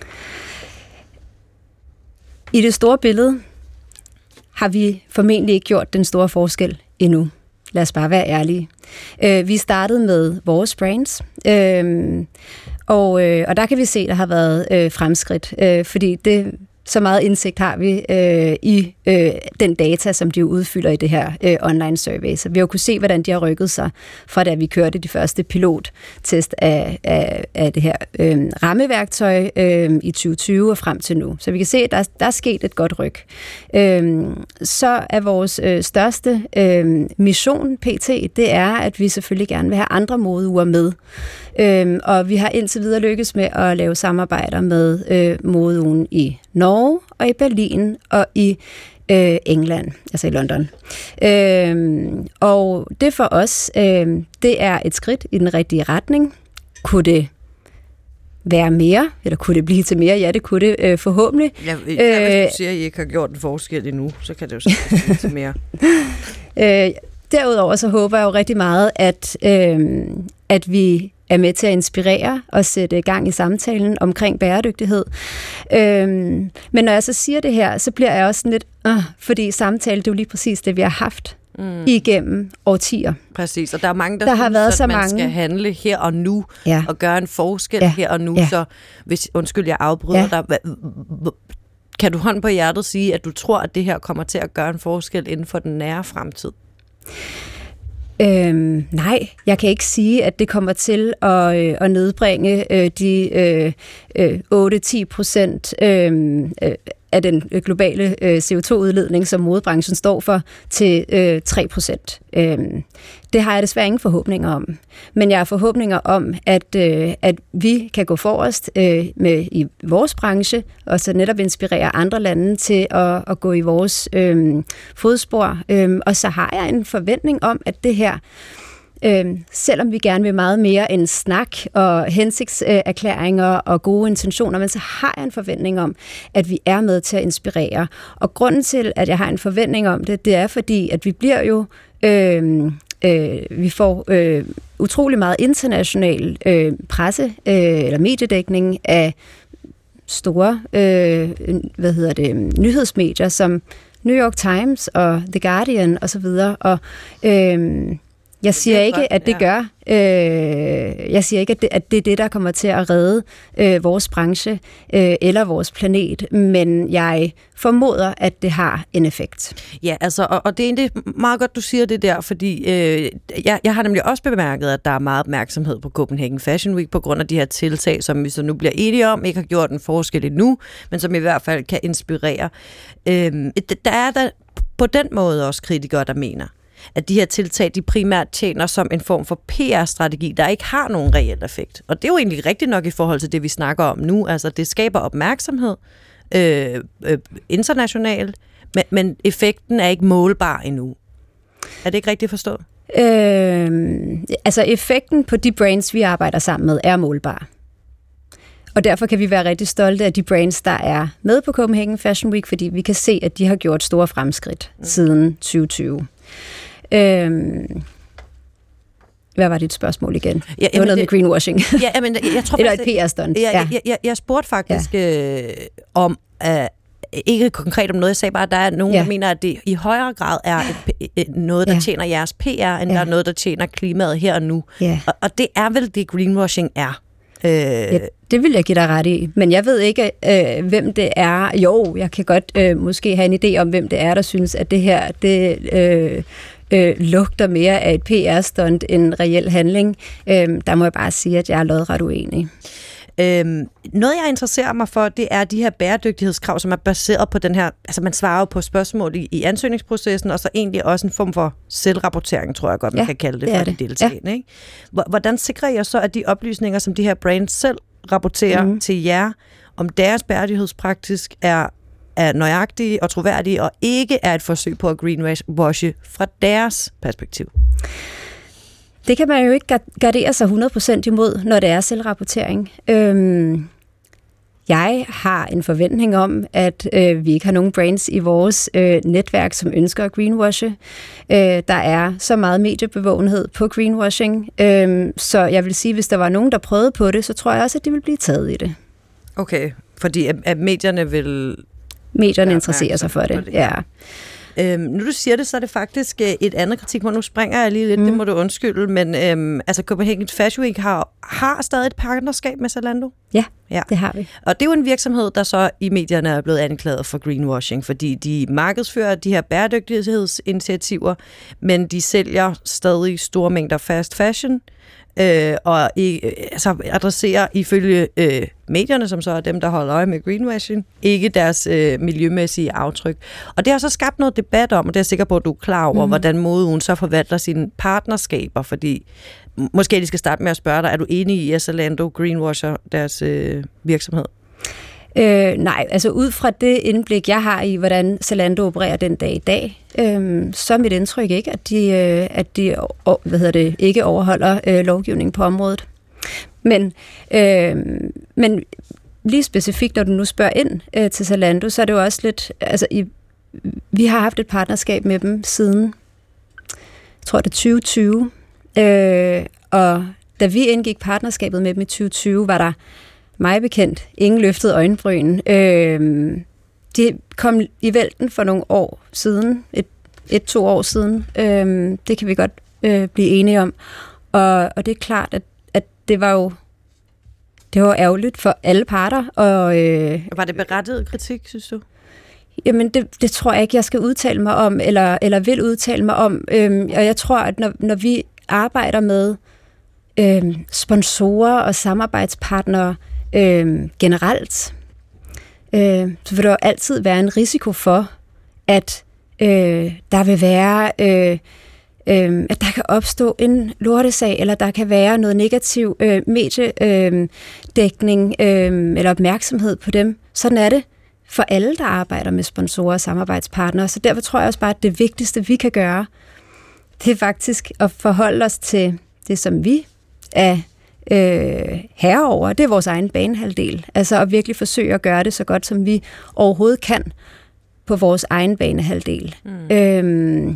I det store billede har vi formentlig ikke gjort den store forskel endnu. Lad os bare være ærlige. Øh, vi startede med vores brands, øh, og, øh, og der kan vi se, at der har været øh, fremskridt, øh, fordi det, så meget indsigt har vi øh, i øh, den data, som de udfylder i det her øh, online survey. Så vi har jo kunne se, hvordan de har rykket sig fra da vi kørte de første pilottest af, af, af det her øh, rammeværktøj øh, i tyve tyve og frem til nu. Så vi kan se, at der, der er sket et godt ryk. Øh, så er vores øh, største øh, mission pt. Det er, at vi selvfølgelig gerne vil have andre modeuger med. Øh, og vi har indtil videre lykkes med at lave samarbejder med øh, modeugen i Norge og i Berlin og i øh, England, altså i London. Øh, og det for os, øh, det er et skridt i den rigtige retning. Kunne det være mere, eller kunne det blive til mere? Ja, det kunne det øh, forhåbentlig. Ja, hvis øh, du siger, at I ikke har gjort en forskel endnu, så kan det jo sagtens blive til mere. øh, derudover så håber jeg jo rigtig meget, at, øh, at vi er med til at inspirere og sætte gang i samtalen omkring bæredygtighed. Øh, men når jeg så siger det her, så bliver jeg også sådan lidt, øh, fordi samtale, det er jo lige præcis det, vi har haft mm. igennem årtier. Præcis, og der er mange, der, der synes, har været at så man mange... skal handle her og nu, ja. og gøre en forskel ja. her og nu. Ja. Så hvis, undskyld, jeg afbryder ja. dig. Kan du hånd på hjertet sige, at du tror, at det her kommer til at gøre en forskel inden for den nære fremtid? Øhm, nej, jeg kan ikke sige, at det kommer til at, øh, at nedbringe øh, de øh, øh, otte til ti procent øh, øh, af den globale øh, C O to udledning, som modebranchen står for, til øh, tre procent. Øh, det har jeg desværre ingen forhåbninger om. Men jeg har forhåbninger om, at, øh, at vi kan gå forrest øh, med, i vores branche, og så netop inspirere andre lande til at, at gå i vores øh, fodspor. Øh, og så har jeg en forventning om, at det her, Øhm, selvom vi gerne vil meget mere end snak og hensigtserklæringer og gode intentioner, men så har jeg en forventning om, at vi er med til at inspirere. Og grunden til, at jeg har en forventning om det, det er fordi, at vi bliver jo, øh, øh, vi får øh, utrolig meget international øh, presse øh, eller mediedækning af store, øh, hvad hedder det, nyhedsmedier som New York Times og The Guardian og så videre. Og øh, Jeg siger ikke, at det gør. Øh, jeg siger ikke, at det, at det er det, der kommer til at redde øh, vores branche øh, eller vores planet, men jeg formoder, at det har en effekt. Ja, altså, og, og det er egentlig meget godt, du siger det der, fordi øh, jeg, jeg har nemlig også bemærket, at der er meget opmærksomhed på Copenhagen Fashion Week på grund af de her tiltag, som vi så nu bliver enige om, ikke har gjort en forskel endnu, men som i hvert fald kan inspirere. Øh, der er der på den måde også kritikere, der mener, at de her tiltag, de primært tjener som en form for P R-strategi, der ikke har nogen reel effekt. Og det er jo egentlig rigtigt nok i forhold til det, vi snakker om nu. Altså, det skaber opmærksomhed øh, øh, internationalt, men, men effekten er ikke målbar endnu. Er det ikke rigtigt forstået? Øh, altså, effekten på de brands, vi arbejder sammen med, er målbar. Og derfor kan vi være rigtig stolte af de brands, der er med på Copenhagen Fashion Week, fordi vi kan se, at de har gjort store fremskridt mm. siden tyve tyve. Øhm, hvad var dit spørgsmål igen? Ja, det var noget det, med greenwashing. Ja, men jeg tror eller et P R-stunt. Ja, ja. Jeg, jeg, jeg spurgte faktisk ja. øh, om, uh, ikke konkret om noget, jeg sagde bare, at der er nogen, ja. der mener, at det i højere grad er et, et, noget, der ja. tjener jeres P R, end ja. der er noget, der tjener klimaet her og nu. Ja. Og, og det er vel det, greenwashing er. Øh, ja, det vil jeg give dig ret i, men jeg ved ikke, øh, hvem det er. Jo, jeg kan godt øh, måske have en idé om, hvem det er, der synes, at det her det øh, øh, lugter mere af et P R-stunt end reel handling. Øh, der må jeg bare sige, at jeg er lodret uenig. Øhm, noget, jeg interesserer mig for, det er de her bæredygtighedskrav, som er baseret på den her, altså man svarer jo på spørgsmål i, i ansøgningsprocessen, og så egentlig også en form for selvrapportering, tror jeg godt, man ja, kan kalde det, det for de deltagende. Ja. Ikke? Hvordan sikrer jeg så, at de oplysninger, som de her brands selv rapporterer mm. til jer, om deres bæredygtighedspraksis er, er nøjagtige og troværdige, og ikke er et forsøg på at greenwashe fra deres perspektiv? Det kan man jo ikke gardere sig hundrede procent imod, når det er selvrapportering. Øhm, jeg har en forventning om, at øh, vi ikke har nogen brands i vores øh, netværk, som ønsker at greenwashe. Øh, der er så meget mediebevågenhed på greenwashing, øh, så jeg vil sige, hvis der var nogen, der prøvede på det, så tror jeg også, at de vil blive taget i det. Okay, fordi at, at medierne vil... Medierne interesserer sig for det, for det. ja. Øhm, nu du siger det, så er det faktisk et andet kritik, hvor nu springer jeg lige lidt, mm. det må du undskylde, men øhm, altså Copenhagen Fashion Week har, har stadig et partnerskab med Zalando? Ja, ja, det har vi. Og det er jo en virksomhed, der så i medierne er blevet anklaget for greenwashing, fordi de markedsfører de her bæredygtighedsinitiativer, men de sælger stadig store mængder fast fashion, Øh, og øh, altså adresserer ifølge øh, medierne, som så er dem, der holder øje med greenwashing, ikke deres øh, miljømæssige aftryk. Og det har så skabt noget debat om, og det er jeg sikker på, at du er klar over, mm. hvordan modeugen så forvalter sine partnerskaber, fordi måske de skal starte med at spørge dig, er du enig i, at Zalando greenwasher deres øh, virksomhed? Øh, nej, altså ud fra det indblik, jeg har i, hvordan Zalando opererer den dag i dag, øh, så er mit indtryk ikke, at de, øh, at de hvad hedder det, ikke overholder øh, lovgivningen på området. Men, øh, men lige specifikt, når du nu spørger ind øh, til Zalando, så er det jo også lidt... Altså, i, vi har haft et partnerskab med dem siden, jeg tror det er tyve tyve, øh, og da vi indgik partnerskabet med dem i tyve tyve, var der mig bekendt ingen løftede øjenbryn. Øh, de kom i vælten for nogle år siden, et, et to år siden. Øh, det kan vi godt øh, blive enige om. Og, og det er klart, at, at det var jo det var ærgerligt for alle parter. Og, øh, var det berettiget kritik, synes du? Jamen, det, det tror jeg ikke, jeg skal udtale mig om, eller, eller vil udtale mig om. Øh, og jeg tror, at når, når vi arbejder med øh, sponsorer og samarbejdspartnere øh, generelt, øh, så vil der jo altid være en risiko for, at øh, der vil være... Øh, Øh, at der kan opstå en lortesag, eller der kan være noget negativ øh, mediedækning øh, eller opmærksomhed på dem. Sådan er det for alle, der arbejder med sponsorer og samarbejdspartnere. Så derfor tror jeg også bare, at det vigtigste, vi kan gøre, det er faktisk at forholde os til det, som vi er øh, herre over. Det er vores egen banehalvdel. Altså at virkelig forsøge at gøre det så godt, som vi overhovedet kan på vores egen banehalvdel. Mm. Øh,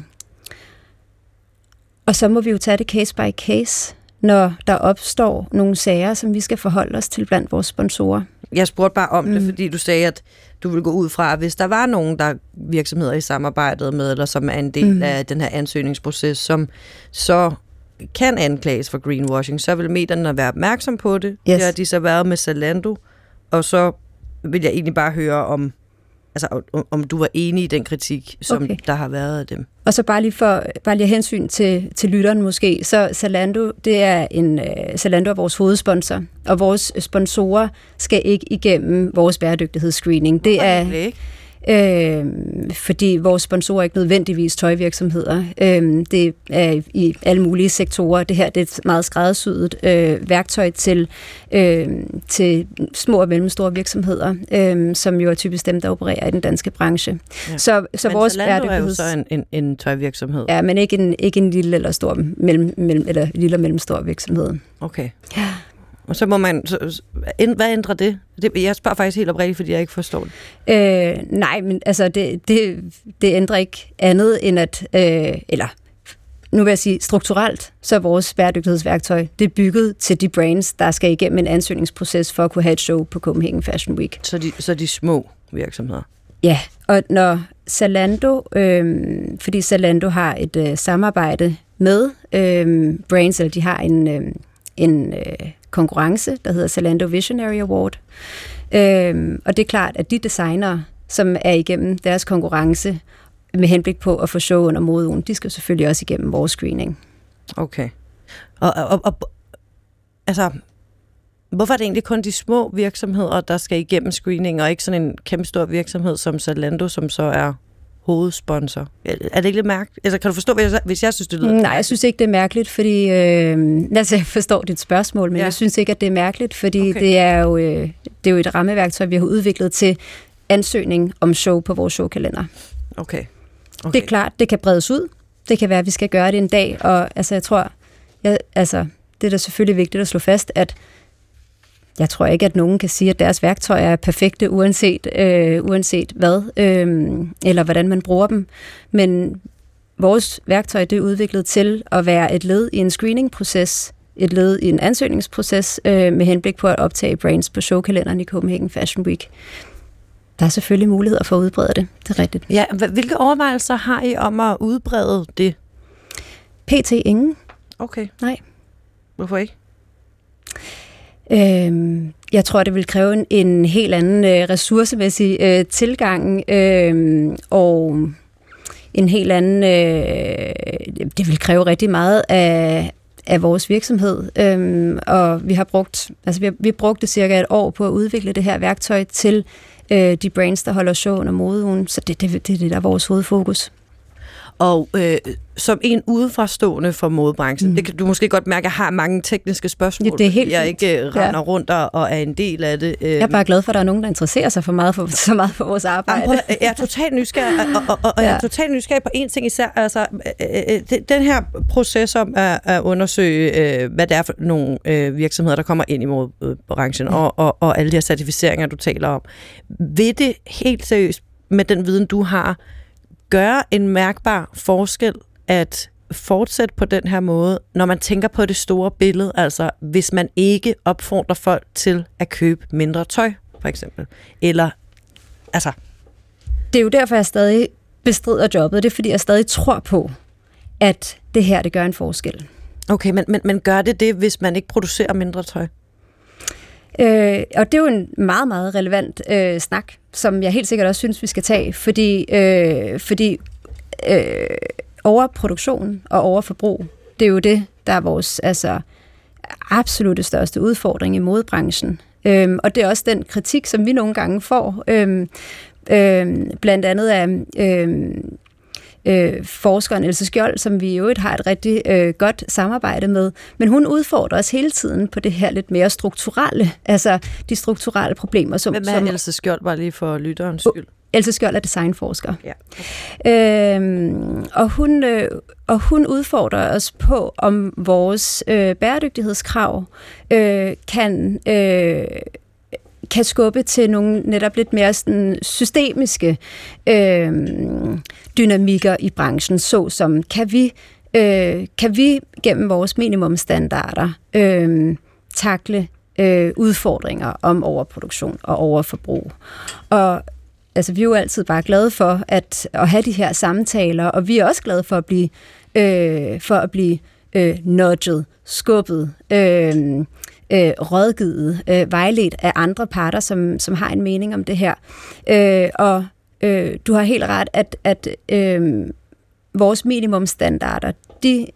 Og så må vi jo tage det case by case, når der opstår nogle sager, som vi skal forholde os til blandt vores sponsorer. Jeg spurgte bare om mm. det, fordi du sagde, at du ville gå ud fra, at hvis der var nogen, der virksomheder i samarbejdet med, eller som er en del mm. af den her ansøgningsproces, som så kan anklages for greenwashing, så vil medierne være opmærksom på det. Yes. Det har de så været med Zalando, og så vil jeg egentlig bare høre om, altså, om du var enig i den kritik, som okay. der har været af dem. Og så bare lige for bare lige hensyn til, til lytteren måske, så Zalando, det er en, uh, Zalando er vores hovedsponsor, og vores sponsorer skal ikke igennem vores bæredygtighedsscreening. Det er, det øh, fordi vores sponsorer er ikke nødvendigvis tøjvirksomheder. Øh, det er i alle mulige sektorer. Det her det er et meget skræddersyet øh, værktøj til, øh, til små og mellemstore virksomheder, øh, som jo er typisk dem, der opererer i den danske branche. Ja. Så, så men vores Zalando er jo så en, en, en tøjvirksomhed. Ja, men ikke en, ikke en lille eller stor mellem, mellem, eller lille og mellemstor virksomhed. Okay. Ja. Og så må man... Så, hvad ændrer det? det? Jeg spørger faktisk helt oprigtigt, fordi jeg ikke forstår det. Øh, nej, men altså, det, det, det ændrer ikke andet end at... Øh, eller, nu vil jeg sige, strukturelt, så er vores bæredygtighedsværktøj, det er bygget til de brands, der skal igennem en ansøgningsproces for at kunne have et show på Copenhagen Fashion Week. Så de, så de små virksomheder? Ja, og når Zalando... Øh, fordi Zalando har et øh, samarbejde med øh, brands, eller de har en... Øh, en øh, konkurrence, der hedder Zalando Visionary Award. Øhm, og det er klart, at de designere, som er igennem deres konkurrence med henblik på at få show under modeugen, de skal selvfølgelig også igennem vores screening. Okay. Og, og, og altså, hvorfor er det egentlig kun de små virksomheder, der skal igennem screening, og ikke sådan en kæmpe stor virksomhed som Zalando, som så er hovedsponsor? Er det ikke lidt mærkeligt? Altså, kan du forstå, hvis jeg, hvis jeg synes, det lyder? Nej, jeg synes ikke, det er mærkeligt, fordi... Øh, altså, jeg forstår dit spørgsmål, men ja. jeg synes ikke, at det er mærkeligt, fordi okay. det, er jo, øh, det er jo et rammeværktøj, vi har udviklet til ansøgning om show på vores showkalender. Okay. okay. Det er klart, det kan bredes ud. Det kan være, at vi skal gøre det en dag, og altså, jeg tror... Jeg, altså, det er da selvfølgelig vigtigt at slå fast, at jeg tror ikke, at nogen kan sige, at deres værktøjer er perfekte, uanset, øh, uanset hvad, øh, eller hvordan man bruger dem. Men vores værktøj det er udviklet til at være et led i en screening-proces, et led i en ansøgningsproces, øh, med henblik på at optage brands på showkalenderen i Copenhagen Fashion Week. Der er selvfølgelig muligheder for at udbrede det, det er rigtigt. Ja, hvilke overvejelser har I om at udbrede det? P T ingen. Okay. Nej. Hvorfor ikke? Øhm, jeg tror, det vil kræve en, en helt anden øh, ressourcemæssig øh, tilgang, øh, og en helt anden... Øh, det vil kræve rigtig meget af, af vores virksomhed, øh, og vi har brugt, altså vi har, vi brugte cirka et år på at udvikle det her værktøj til øh, de brands, der holder show under modeugen, så det, det, det, det der er vores hovedfokus. Og øh, som en udefrastående for modebranchen, mm. det kan du måske godt mærke, at jeg har mange tekniske spørgsmål. Ja, det er helt jeg ikke øh, render ja. rundt og, og er en del af det. Øh. Jeg er bare glad for, at der er nogen, der interesserer sig for meget for, så meget for vores arbejde. Jamen, prøv, jeg er totalt nysgerrig, og, og, og, og ja. jeg er totalt nysgerrig på én ting især. Altså, øh, øh, den her proces om at, at undersøge, øh, hvad det er for nogle øh, virksomheder, der kommer ind i modebranchen, mm. og, og, og alle de her certificeringer, du taler om. Vil det helt seriøst, med den viden, du har, gøre en mærkbar forskel at fortsætte på den her måde, når man tænker på det store billede, altså hvis man ikke opfordrer folk til at købe mindre tøj, for eksempel, eller altså... Det er jo derfor, jeg stadig bestrider jobbet. Det er, fordi jeg stadig tror på, at det her, det gør en forskel. Okay, men, men, men gør det det, hvis man ikke producerer mindre tøj? Øh, og det er jo en meget, meget relevant øh, snak, som jeg helt sikkert også synes, vi skal tage, fordi, øh, fordi øh, overproduktion og overforbrug, det er jo det, der er vores altså, absolut største udfordring i modebranchen. Øh, og det er også den kritik, som vi nogle gange får, øh, øh, blandt andet af... Øh, Øh, forskeren Else Skjold, som vi jo har et rigtig øh, godt samarbejde med. Men hun udfordrer os hele tiden på det her lidt mere strukturelle, altså de strukturelle problemer. Som, Hvem er som, Else Skjold, bare lige for lytterens skyld? Else Skjold er designforsker. Ja. Okay. Øhm, og, hun, øh, og hun udfordrer os på, om vores øh, bæredygtighedskrav øh, kan... Øh, kan skubbe til nogle netop lidt mere sådan systemiske øh, dynamikker i branchen, såsom kan vi, øh, kan vi gennem vores minimumstandarder øh, takle øh, udfordringer om overproduktion og overforbrug. Og altså, vi er jo altid bare glade for at, at have de her samtaler, og vi er også glade for at blive, øh, for at blive øh, nudget, skubbet, øh, Øh, rådgivet, øh, vejledt af andre parter, som, som har en mening om det her. Øh, og øh, du har helt ret, at, at øh, vores minimumstandarder, de,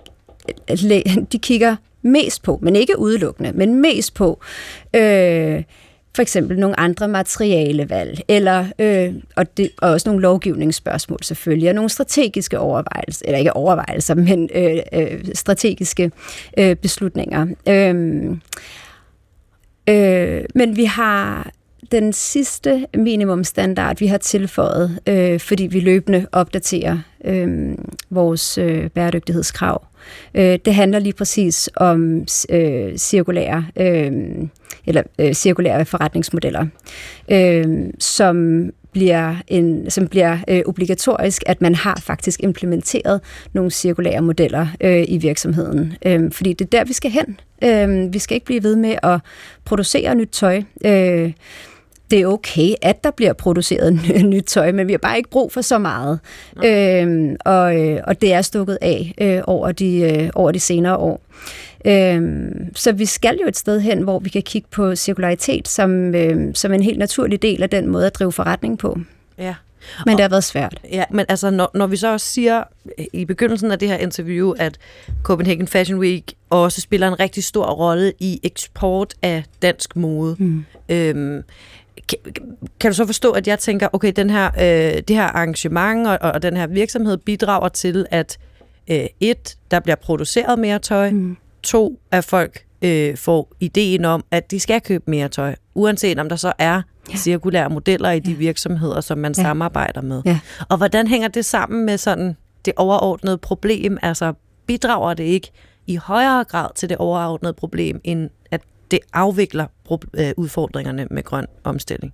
de kigger mest på, men ikke udelukkende, men mest på øh, for eksempel nogle andre materialevalg, eller, øh, og, det, og også nogle lovgivningsspørgsmål selvfølgelig, og nogle strategiske overvejelser, eller ikke overvejelser, men øh, øh, strategiske øh, beslutninger. Øh, øh, men vi har den sidste minimumstandard, vi har tilføjet, øh, fordi vi løbende opdaterer øh, vores øh, bæredygtighedskrav. Øh, det handler lige præcis om øh, cirkulære, øh, eller øh, cirkulære forretningsmodeller, øh, som bliver, en, som bliver øh, obligatorisk, at man har faktisk implementeret nogle cirkulære modeller øh, i virksomheden. Øh, fordi det er der, vi skal hen. Øh, vi skal ikke blive ved med at producere nyt tøj. Øh, Det er okay, at der bliver produceret nyt tøj, men vi har bare ikke brug for så meget. Øhm, og, og det er stukket af øh, over, de, øh, over de senere år. Øhm, så vi skal jo et sted hen, hvor vi kan kigge på cirkularitet som, øh, som en helt naturlig del af den måde at drive forretning på. Ja. Men og, det har været svært. Ja, men altså, når, når vi så også siger i begyndelsen af det her interview, at Copenhagen Fashion Week også spiller en rigtig stor rolle i eksport af dansk mode, mm. øhm, Kan, kan du så forstå, at jeg tænker, okay, den her, øh, det her arrangement og, og den her virksomhed bidrager til, at øh, et, der bliver produceret mere tøj, mm. to, at folk øh, får ideen om, at de skal købe mere tøj, uanset om der så er ja. cirkulære modeller i de ja. virksomheder, som man ja. samarbejder med. Ja. Og hvordan hænger det sammen med sådan det overordnede problem? Altså, bidrager det ikke i højere grad til det overordnede problem, end at det afvikler udfordringerne med grøn omstilling?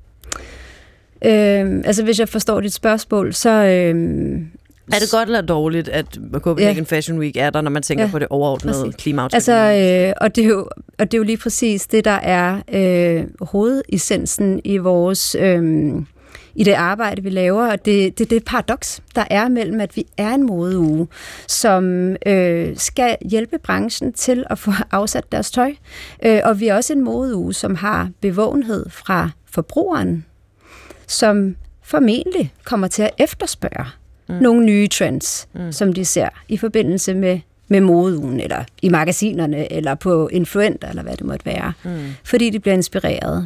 Øh, altså, hvis jeg forstår dit spørgsmål, så... Øh, er det godt eller dårligt, at Copenhagen ja. Fashion Week er der, når man tænker ja, på det overordnede klimaaftale? Altså, øh, og, det er jo, og det er jo lige præcis det, der er øh, hovedessensen i vores... Øh, i det arbejde, vi laver, og det, det, det er et paradoks, der er mellem, at vi er en modeuge, som øh, skal hjælpe branchen til at få afsat deres tøj, øh, og vi er også en modeuge, som har bevågenhed fra forbrugeren, som formentlig kommer til at efterspørge mm. nogle nye trends, mm. som de ser i forbindelse med, med modeugen, eller i magasinerne, eller på influenter, eller hvad det måtte være, mm. fordi de bliver inspireret.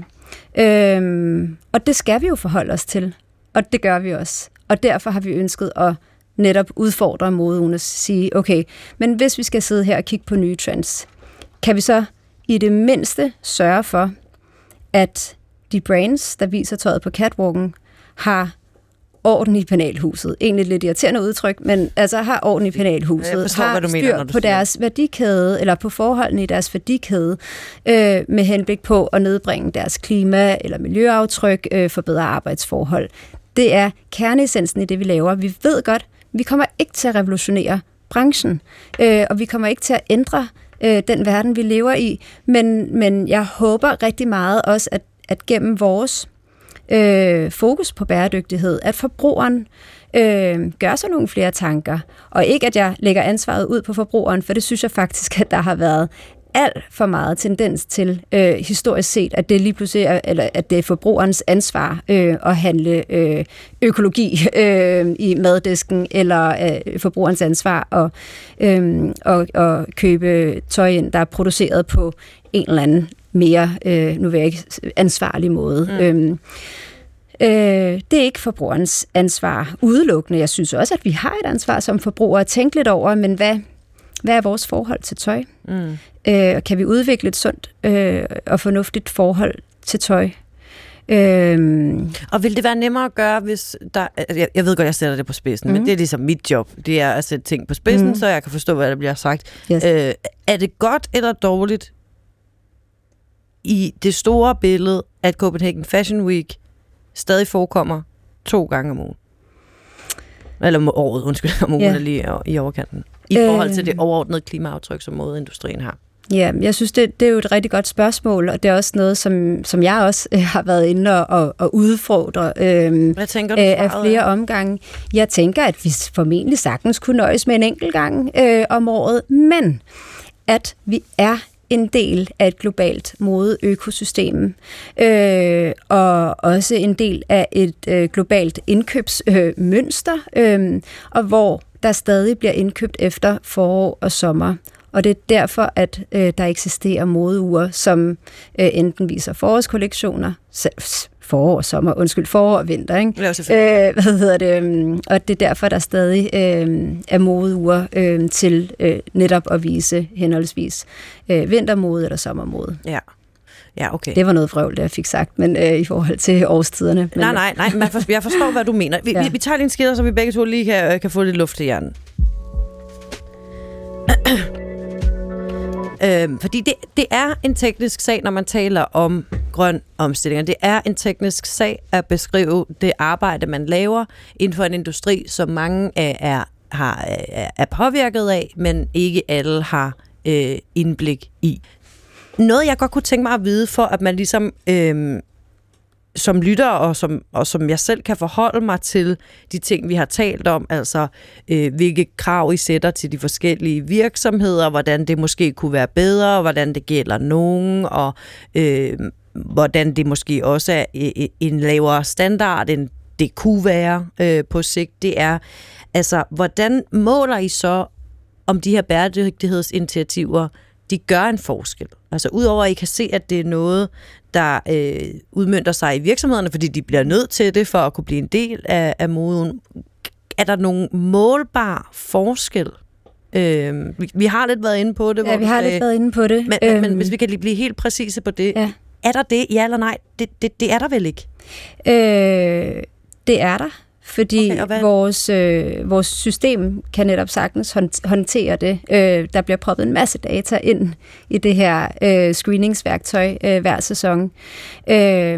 Øhm, og det skal vi jo forholde os til, og det gør vi også. Og derfor har vi ønsket at netop udfordre modeugen og sige, okay, men hvis vi skal sidde her og kigge på nye trends, kan vi så i det mindste sørge for, at de brands, der viser tøjet på catwalken, har orden i penalhuset. Egentlig et lidt irriterende udtryk, men altså har orden i penalhuset. Forstår, har styr mener, på deres værdikæde, eller på forholdene i deres værdikæde, øh, med henblik på at nedbringe deres klima- eller miljøaftryk, øh, forbedre arbejdsforhold. Det er kerneessensen i det, vi laver. Vi ved godt, vi kommer ikke til at revolutionere branchen, øh, og vi kommer ikke til at ændre øh, den verden, vi lever i, men, men jeg håber rigtig meget også, at, at gennem vores øh, fokus på bæredygtighed, at forbrugeren øh, gør sig nogle flere tanker, og ikke at jeg lægger ansvaret ud på forbrugeren, for det synes jeg faktisk, at der har været alt for meget tendens til øh, historisk set, at det lige pludselig er, eller at det er forbrugerens ansvar øh, at handle øh, økologi øh, i maddisken, eller øh, forbrugerens ansvar at, øh, at, at købe tøj ind, der er produceret på en eller anden mere, øh, nu vil jeg ikke, ansvarlig måde. Mm. Øhm, øh, det er ikke forbrugerens ansvar udelukkende. Jeg synes også, at vi har et ansvar som forbrugere at tænke lidt over, men hvad Hvad er vores forhold til tøj? Mm. Øh, kan vi udvikle et sundt øh, og fornuftigt forhold til tøj? Øhm. Og vil det være nemmere at gøre, hvis der... Jeg, jeg ved godt, jeg sætter det på spidsen, mm. men det er ligesom mit job. Det er at sætte ting på spidsen, mm. så jeg kan forstå, hvad der bliver sagt. Yes. Øh, er det godt eller dårligt i det store billede, at Copenhagen Fashion Week stadig forekommer to gange om ugen? Eller om året, undskyld, om ugen yeah. er lige i overkanten. I forhold til det overordnede klimaaftryk, som modeindustrien har. Ja, jeg synes, det, det er jo et rigtig godt spørgsmål, og det er også noget, som, som jeg også øh, har været inde og, og udfordre øh, Hvad tænker du øh, af flere omgange. Jeg tænker, at vi formentlig sagtens kunne nøjes med en enkelt gang øh, om året, men at vi er en del af et globalt modeøkosystem, øh, og også en del af et øh, globalt indkøbsmønster, øh, øh, og hvor der stadig bliver indkøbt efter forår og sommer. Og det er derfor, at øh, der eksisterer modeuger, som øh, enten viser forårskollektioner, forår og sommer, undskyld, forår og vinter, ikke? Ja, øh, hvad hedder det? Og det er derfor, der stadig øh, er modeuger øh, til øh, netop at vise henholdsvis øh, vintermode eller sommermode. Ja. Ja, okay. Det var noget vrøvl, det jeg fik sagt, men øh, i forhold til årstiderne. Men, nej, nej, nej, man for, jeg forstår, hvad du mener. Vi, ja. vi, vi tager lige en skider, så vi begge to lige kan, kan få lidt luft til hjernen. øhm, fordi det, det er en teknisk sag, når man taler om grøn omstilling. Det er en teknisk sag at beskrive det arbejde, man laver inden for en industri, som mange er, er, har, er påvirket af, men ikke alle har øh, indblik i. Noget, jeg godt kunne tænke mig at vide, for at man ligesom øh, som lytter, og som, og som jeg selv kan forholde mig til de ting, vi har talt om, altså øh, hvilke krav I sætter til de forskellige virksomheder, hvordan det måske kunne være bedre, hvordan det gælder nogen, og øh, hvordan det måske også er en lavere standard, end det kunne være øh, på sigt. Det er, altså, hvordan måler I så, om de her bæredygtighedsinitiativer de gør en forskel? Altså udover at I kan se, at det er noget, der øh, udmønter sig i virksomhederne, fordi de bliver nødt til det for at kunne blive en del af, af moden. Er der nogen målbar forskel? Øh, vi, vi har lidt været inde på det. Ja, hvor vi har øh, lidt været inde på det. Men, øhm. men hvis vi kan lige blive helt præcise på det. Ja. Er der det? Ja eller nej? Det, det, det er der vel ikke? Øh, det er der. Fordi okay, vores, øh, vores system kan netop sagtens håndtere det. Øh, der bliver proppet en masse data ind i det her øh, screeningsværktøj øh, hver sæson. Øh,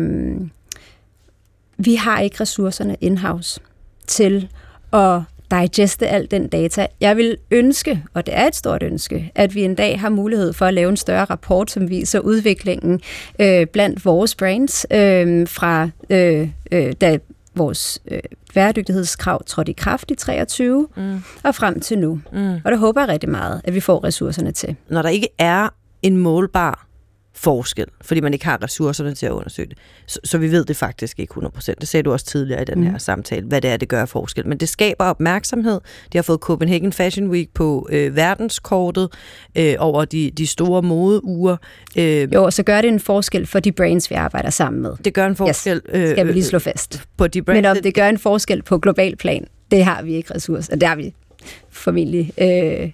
vi har ikke ressourcerne in-house til at digeste al den data. Jeg vil ønske, og det er et stort ønske, at vi en dag har mulighed for at lave en større rapport, som viser udviklingen øh, blandt vores brands øh, fra øh, øh, da vores øh, bæredygtighedskrav trådte i kraft i treogtyve mm. og frem til nu. Mm. Og det håber jeg rigtig meget, at vi får ressourcerne til. Når der ikke er en målbar forskel, fordi man ikke har ressourcerne til at undersøge det, så, så vi ved det faktisk ikke hundrede procent. Det sagde du også tidligere i den her mm. samtale, hvad det er, det gør forskel. Men det skaber opmærksomhed. De har fået Copenhagen Fashion Week på øh, verdenskortet øh, over de, de store modeuger. Øh, jo, og så gør det en forskel for de brands, vi arbejder sammen med. Det gør en forskel. Yes, skal vi lige slå fast. På de brands, Men om det gør en forskel på global plan, det har vi ikke ressourcer. Det har vi formentlig øh,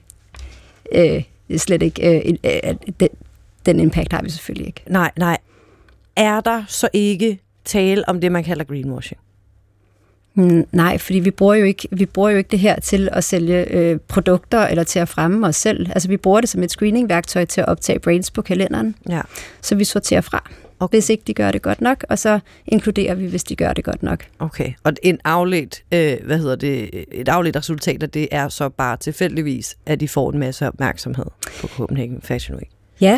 øh, slet ikke. Øh, øh, den, den impact har vi selvfølgelig ikke. Nej, nej. Er der så ikke tale om det, man kalder greenwashing? Mm, nej, fordi vi bruger jo ikke vi bruger jo ikke det her til at sælge øh, produkter eller til at fremme os selv. Altså vi bruger det som et screening-værktøj til at optage brands på kalenderen. Ja. Så vi sorterer fra, okay. hvis ikke de gør det godt nok, og så inkluderer vi, hvis de gør det godt nok. Okay. Og en afledt, øh, hvad hedder det, et afledt resultat af det er så bare tilfældigvis, at de får en masse opmærksomhed på Copenhagen Fashion Week. Ja,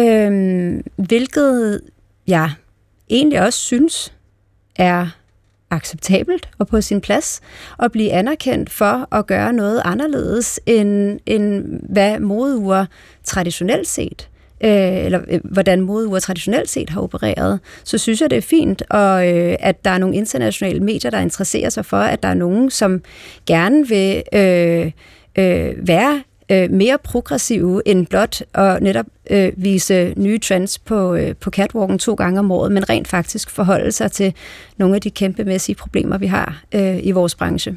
øh, hvilket jeg egentlig også synes er acceptabelt og på sin plads, og blive anerkendt for at gøre noget anderledes, end, end hvad modeuger traditionelt set, øh, eller øh, hvordan modeuger traditionelt set har opereret, så synes jeg, det er fint, og øh, at der er nogle internationale medier, der interesserer sig for, at der er nogen, som gerne vil øh, øh, være øh, mere progressive end blot at netop øh, vise nye trends på, øh, på catwalken to gange om året, men rent faktisk forholde sig til nogle af de kæmpemæssige problemer, vi har øh, i vores branche.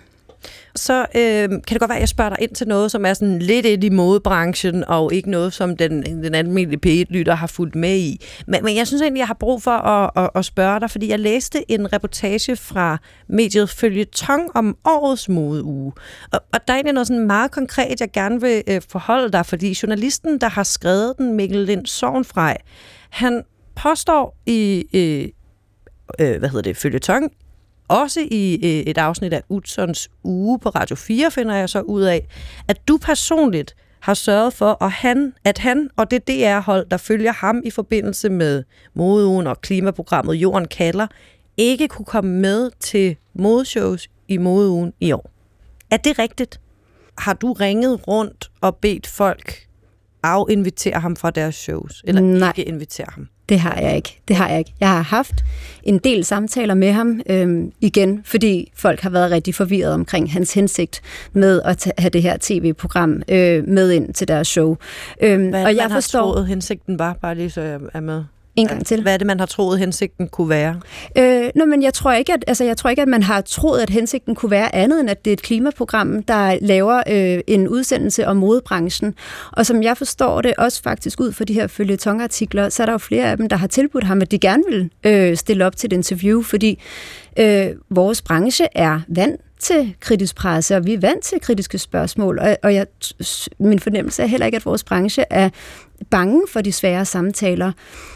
Så øh, kan det godt være, at jeg spørger dig ind til noget, som er sådan lidt ind i modebranchen, og ikke noget, som den, den almindelige P et-lytter har fulgt med i. Men, men jeg synes egentlig, jeg har brug for at, at, at spørge dig, fordi jeg læste en reportage fra mediet Føljeton om årets modeuge. Og, og der er egentlig noget sådan meget konkret, jeg gerne vil øh, forholde dig, fordi journalisten, der har skrevet den, Mikkel Lind Sorgenfrej, han påstår i øh, øh, hvad hedder det, Føljeton, også i et afsnit af Utzons uge på Radio fire, finder jeg så ud af, at du personligt har sørget for, at han, at han og det D R-hold, der følger ham i forbindelse med modeugen og klimaprogrammet Jorden kalder, ikke kunne komme med til modeshows i modeugen i år. Er det rigtigt? Har du ringet rundt og bedt folk afinvitere ham fra deres shows, eller Nej. ikke invitere ham? Det har jeg ikke. Det har jeg ikke. Jeg har haft en del samtaler med ham øhm, igen, fordi folk har været rigtig forvirret omkring hans hensigt med at have det her tv-program øh, med ind til deres show. Øhm, Hvad og jeg man forstår, har troet, hensigten var, bare lige så jeg er med. En gang til. Hvad er det, man har troet, hensigten kunne være? Øh, nå, men jeg tror ikke, at altså, jeg tror ikke, at man har troet, at hensigten kunne være andet end, at det er et klimaprogram, der laver øh, en udsendelse om modebranchen. Og som jeg forstår det, også faktisk ud fra de her føljetonartikler, så er der jo flere af dem, der har tilbudt ham, at de gerne vil øh, stille op til et interview, fordi øh, vores branche er vant til kritisk presse, og vi er vant til kritiske spørgsmål, og, og jeg, min fornemmelse er heller ikke, at vores branche er bange for de svære samtaler.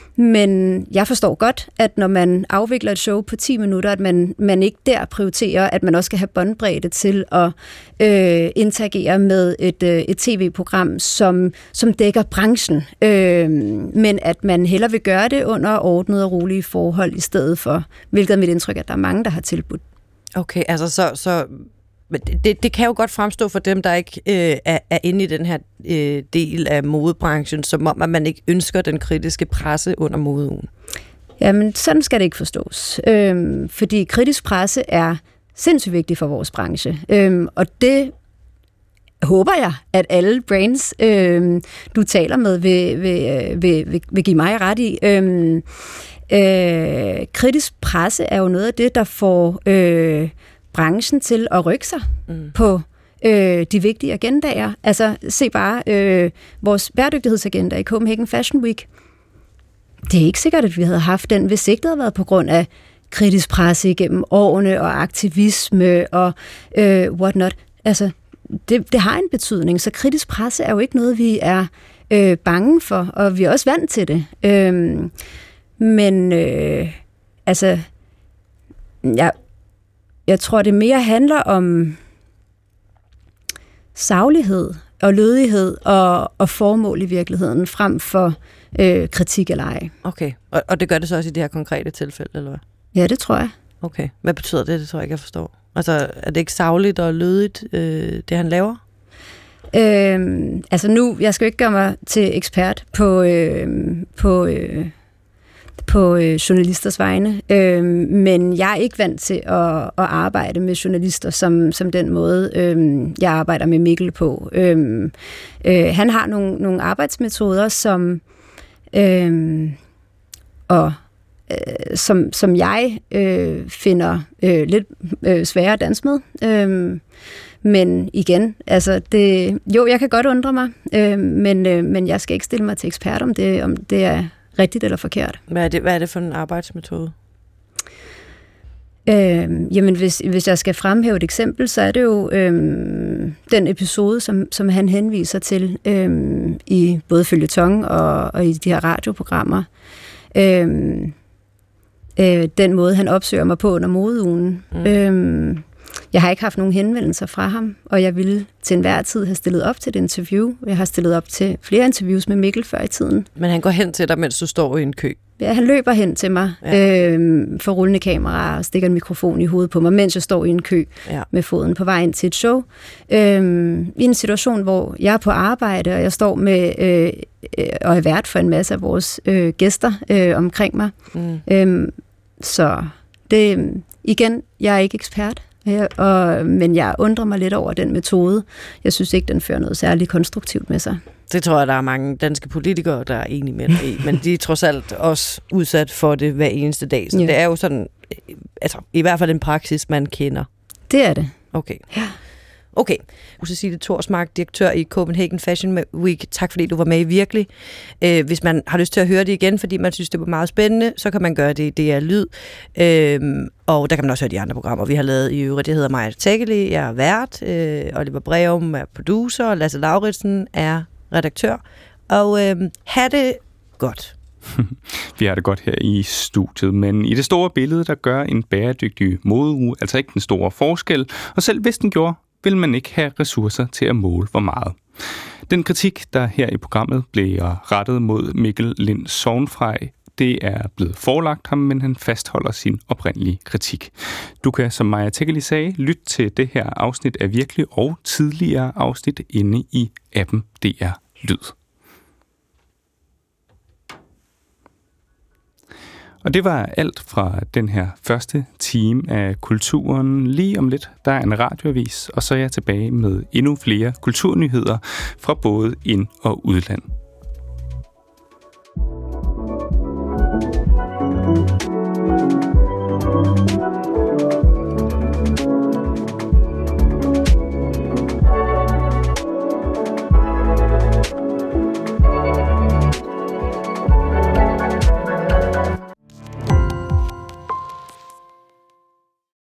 Men jeg forstår godt, at når man afvikler et show på ti minutter, at man, man ikke der prioriterer, at man også skal have båndbredde til at øh, interagere med et, øh, et tv-program, som, som dækker branchen. Øh, men at man hellere vil gøre det under ordnede og rolige forhold i stedet for, hvilket er mit indtryk, at der er mange, der har tilbudt. Okay, altså så... så men det, det kan jo godt fremstå for dem, der ikke øh, er, er inde i den her øh, del af modebranchen, som om, at man ikke ønsker den kritiske presse under modeugen. Jamen, sådan skal det ikke forstås. Øhm, fordi kritisk presse er sindssygt vigtig for vores branche. Øhm, og det håber jeg, at alle brands, øhm, du taler med, vil, vil, vil, vil, vil give mig ret i. Øhm, øh, kritisk presse er jo noget af det, der får... Øh, branchen til at rykke sig mm. på øh, de vigtige agendaer. Altså, se bare øh, vores bæredygtighedsagenda i Copenhagen Fashion Week. Det er ikke sikkert, at vi havde haft den, hvis ikke det havde været på grund af kritisk presse igennem årene og aktivisme og øh, whatnot. Altså, det, det har en betydning, så kritisk presse er jo ikke noget, vi er øh, bange for, og vi er også vant til det. Øh, men øh, altså, jeg Jeg tror, det mere handler om saglighed og lødighed og, og formål i virkeligheden, frem for øh, kritik eller ej. Okay, og, og det gør det så også i det her konkrete tilfælde, eller hvad? Ja, det tror jeg. Okay, hvad betyder det? Det tror jeg ikke, jeg forstår. Altså, er det ikke sagligt og lødigt, øh, det han laver? Øhm, altså nu, jeg skal jo ikke gøre mig til ekspert på... Øh, på øh, på øh, journalisters vegne, øh, men jeg er ikke vant til at, at arbejde med journalister som, som den måde, øh, jeg arbejder med Mikkel på. Øh, øh, han har nogle, nogle arbejdsmetoder, som øh, og øh, som, som jeg øh, finder øh, lidt øh, sværere at danse med. Øh, men igen, altså det, jo, jeg kan godt undre mig, øh, men, øh, men jeg skal ikke stille mig til ekspert om det, om det er rigtigt eller forkert. Hvad er det, hvad er det for en arbejdsmetode? Øh, jamen, hvis, hvis jeg skal fremhæve et eksempel, så er det jo øh, den episode, som, som han henviser til øh, i både føljeton og, og i de her radioprogrammer. Øh, øh, den måde, han opsøger mig på under modeugen. Mm. Øh, jeg har ikke haft nogen henvendelser fra ham, og jeg ville til enhver tid have stillet op til et interview. Jeg har stillet op til flere interviews med Mikkel før i tiden. Men han går hen til dig, mens du står i en kø? Ja, han løber hen til mig ja. øh, for rullende kamera og stikker en mikrofon i hovedet på mig, mens jeg står i en kø ja. med foden på vej ind til et show. Øh, I en situation, hvor jeg er på arbejde, og jeg står med øh, og er vært for en masse af vores øh, gæster øh, omkring mig. Mm. Øh, så det, igen, jeg er ikke ekspert. Ja, og, men jeg undrer mig lidt over den metode. Jeg synes ikke, den fører noget særligt konstruktivt med sig. Det tror jeg, der er mange danske politikere, der er enige med dig i, men de er trods alt også udsat for det hver eneste dag. Så ja. det er jo sådan, altså i hvert fald en praksis, man kender. Det er det. Okay. Ja. Okay. Cecilie Thorsmark, direktør i Copenhagen Fashion Week. Tak fordi du var med i Virkelig. Øh, hvis man har lyst til at høre det igen, fordi man synes, det var meget spændende, så kan man gøre det i D R Lyd. Øh, og der kan man også høre de andre programmer, vi har lavet i øvrigt. Jeg hedder Maja Tegeli, jeg er vært. Øh, Oliver Breum er producer, og Lasse Lauritsen er redaktør. Og øh, have det godt. Vi har det godt her i studiet, men i det store billede, der gør en bæredygtig modeuge altså ikke den store forskel, og selv hvis den gjorde, vil man ikke have ressourcer til at måle hvor meget. Den kritik, der her i programmet bliver rettet mod Mikkel Lind Sorgenfrey, det er blevet forelagt ham, men han fastholder sin oprindelige kritik. Du kan, som Maja Tegeli sagde, lytte til det her afsnit af Virkelig og tidligere afsnit inde i appen D R Lyd. Og det var alt fra den her første time af Kulturen. Lige om lidt, der er en radioavis, og så er jeg tilbage med endnu flere kulturnyheder fra både ind- og udland.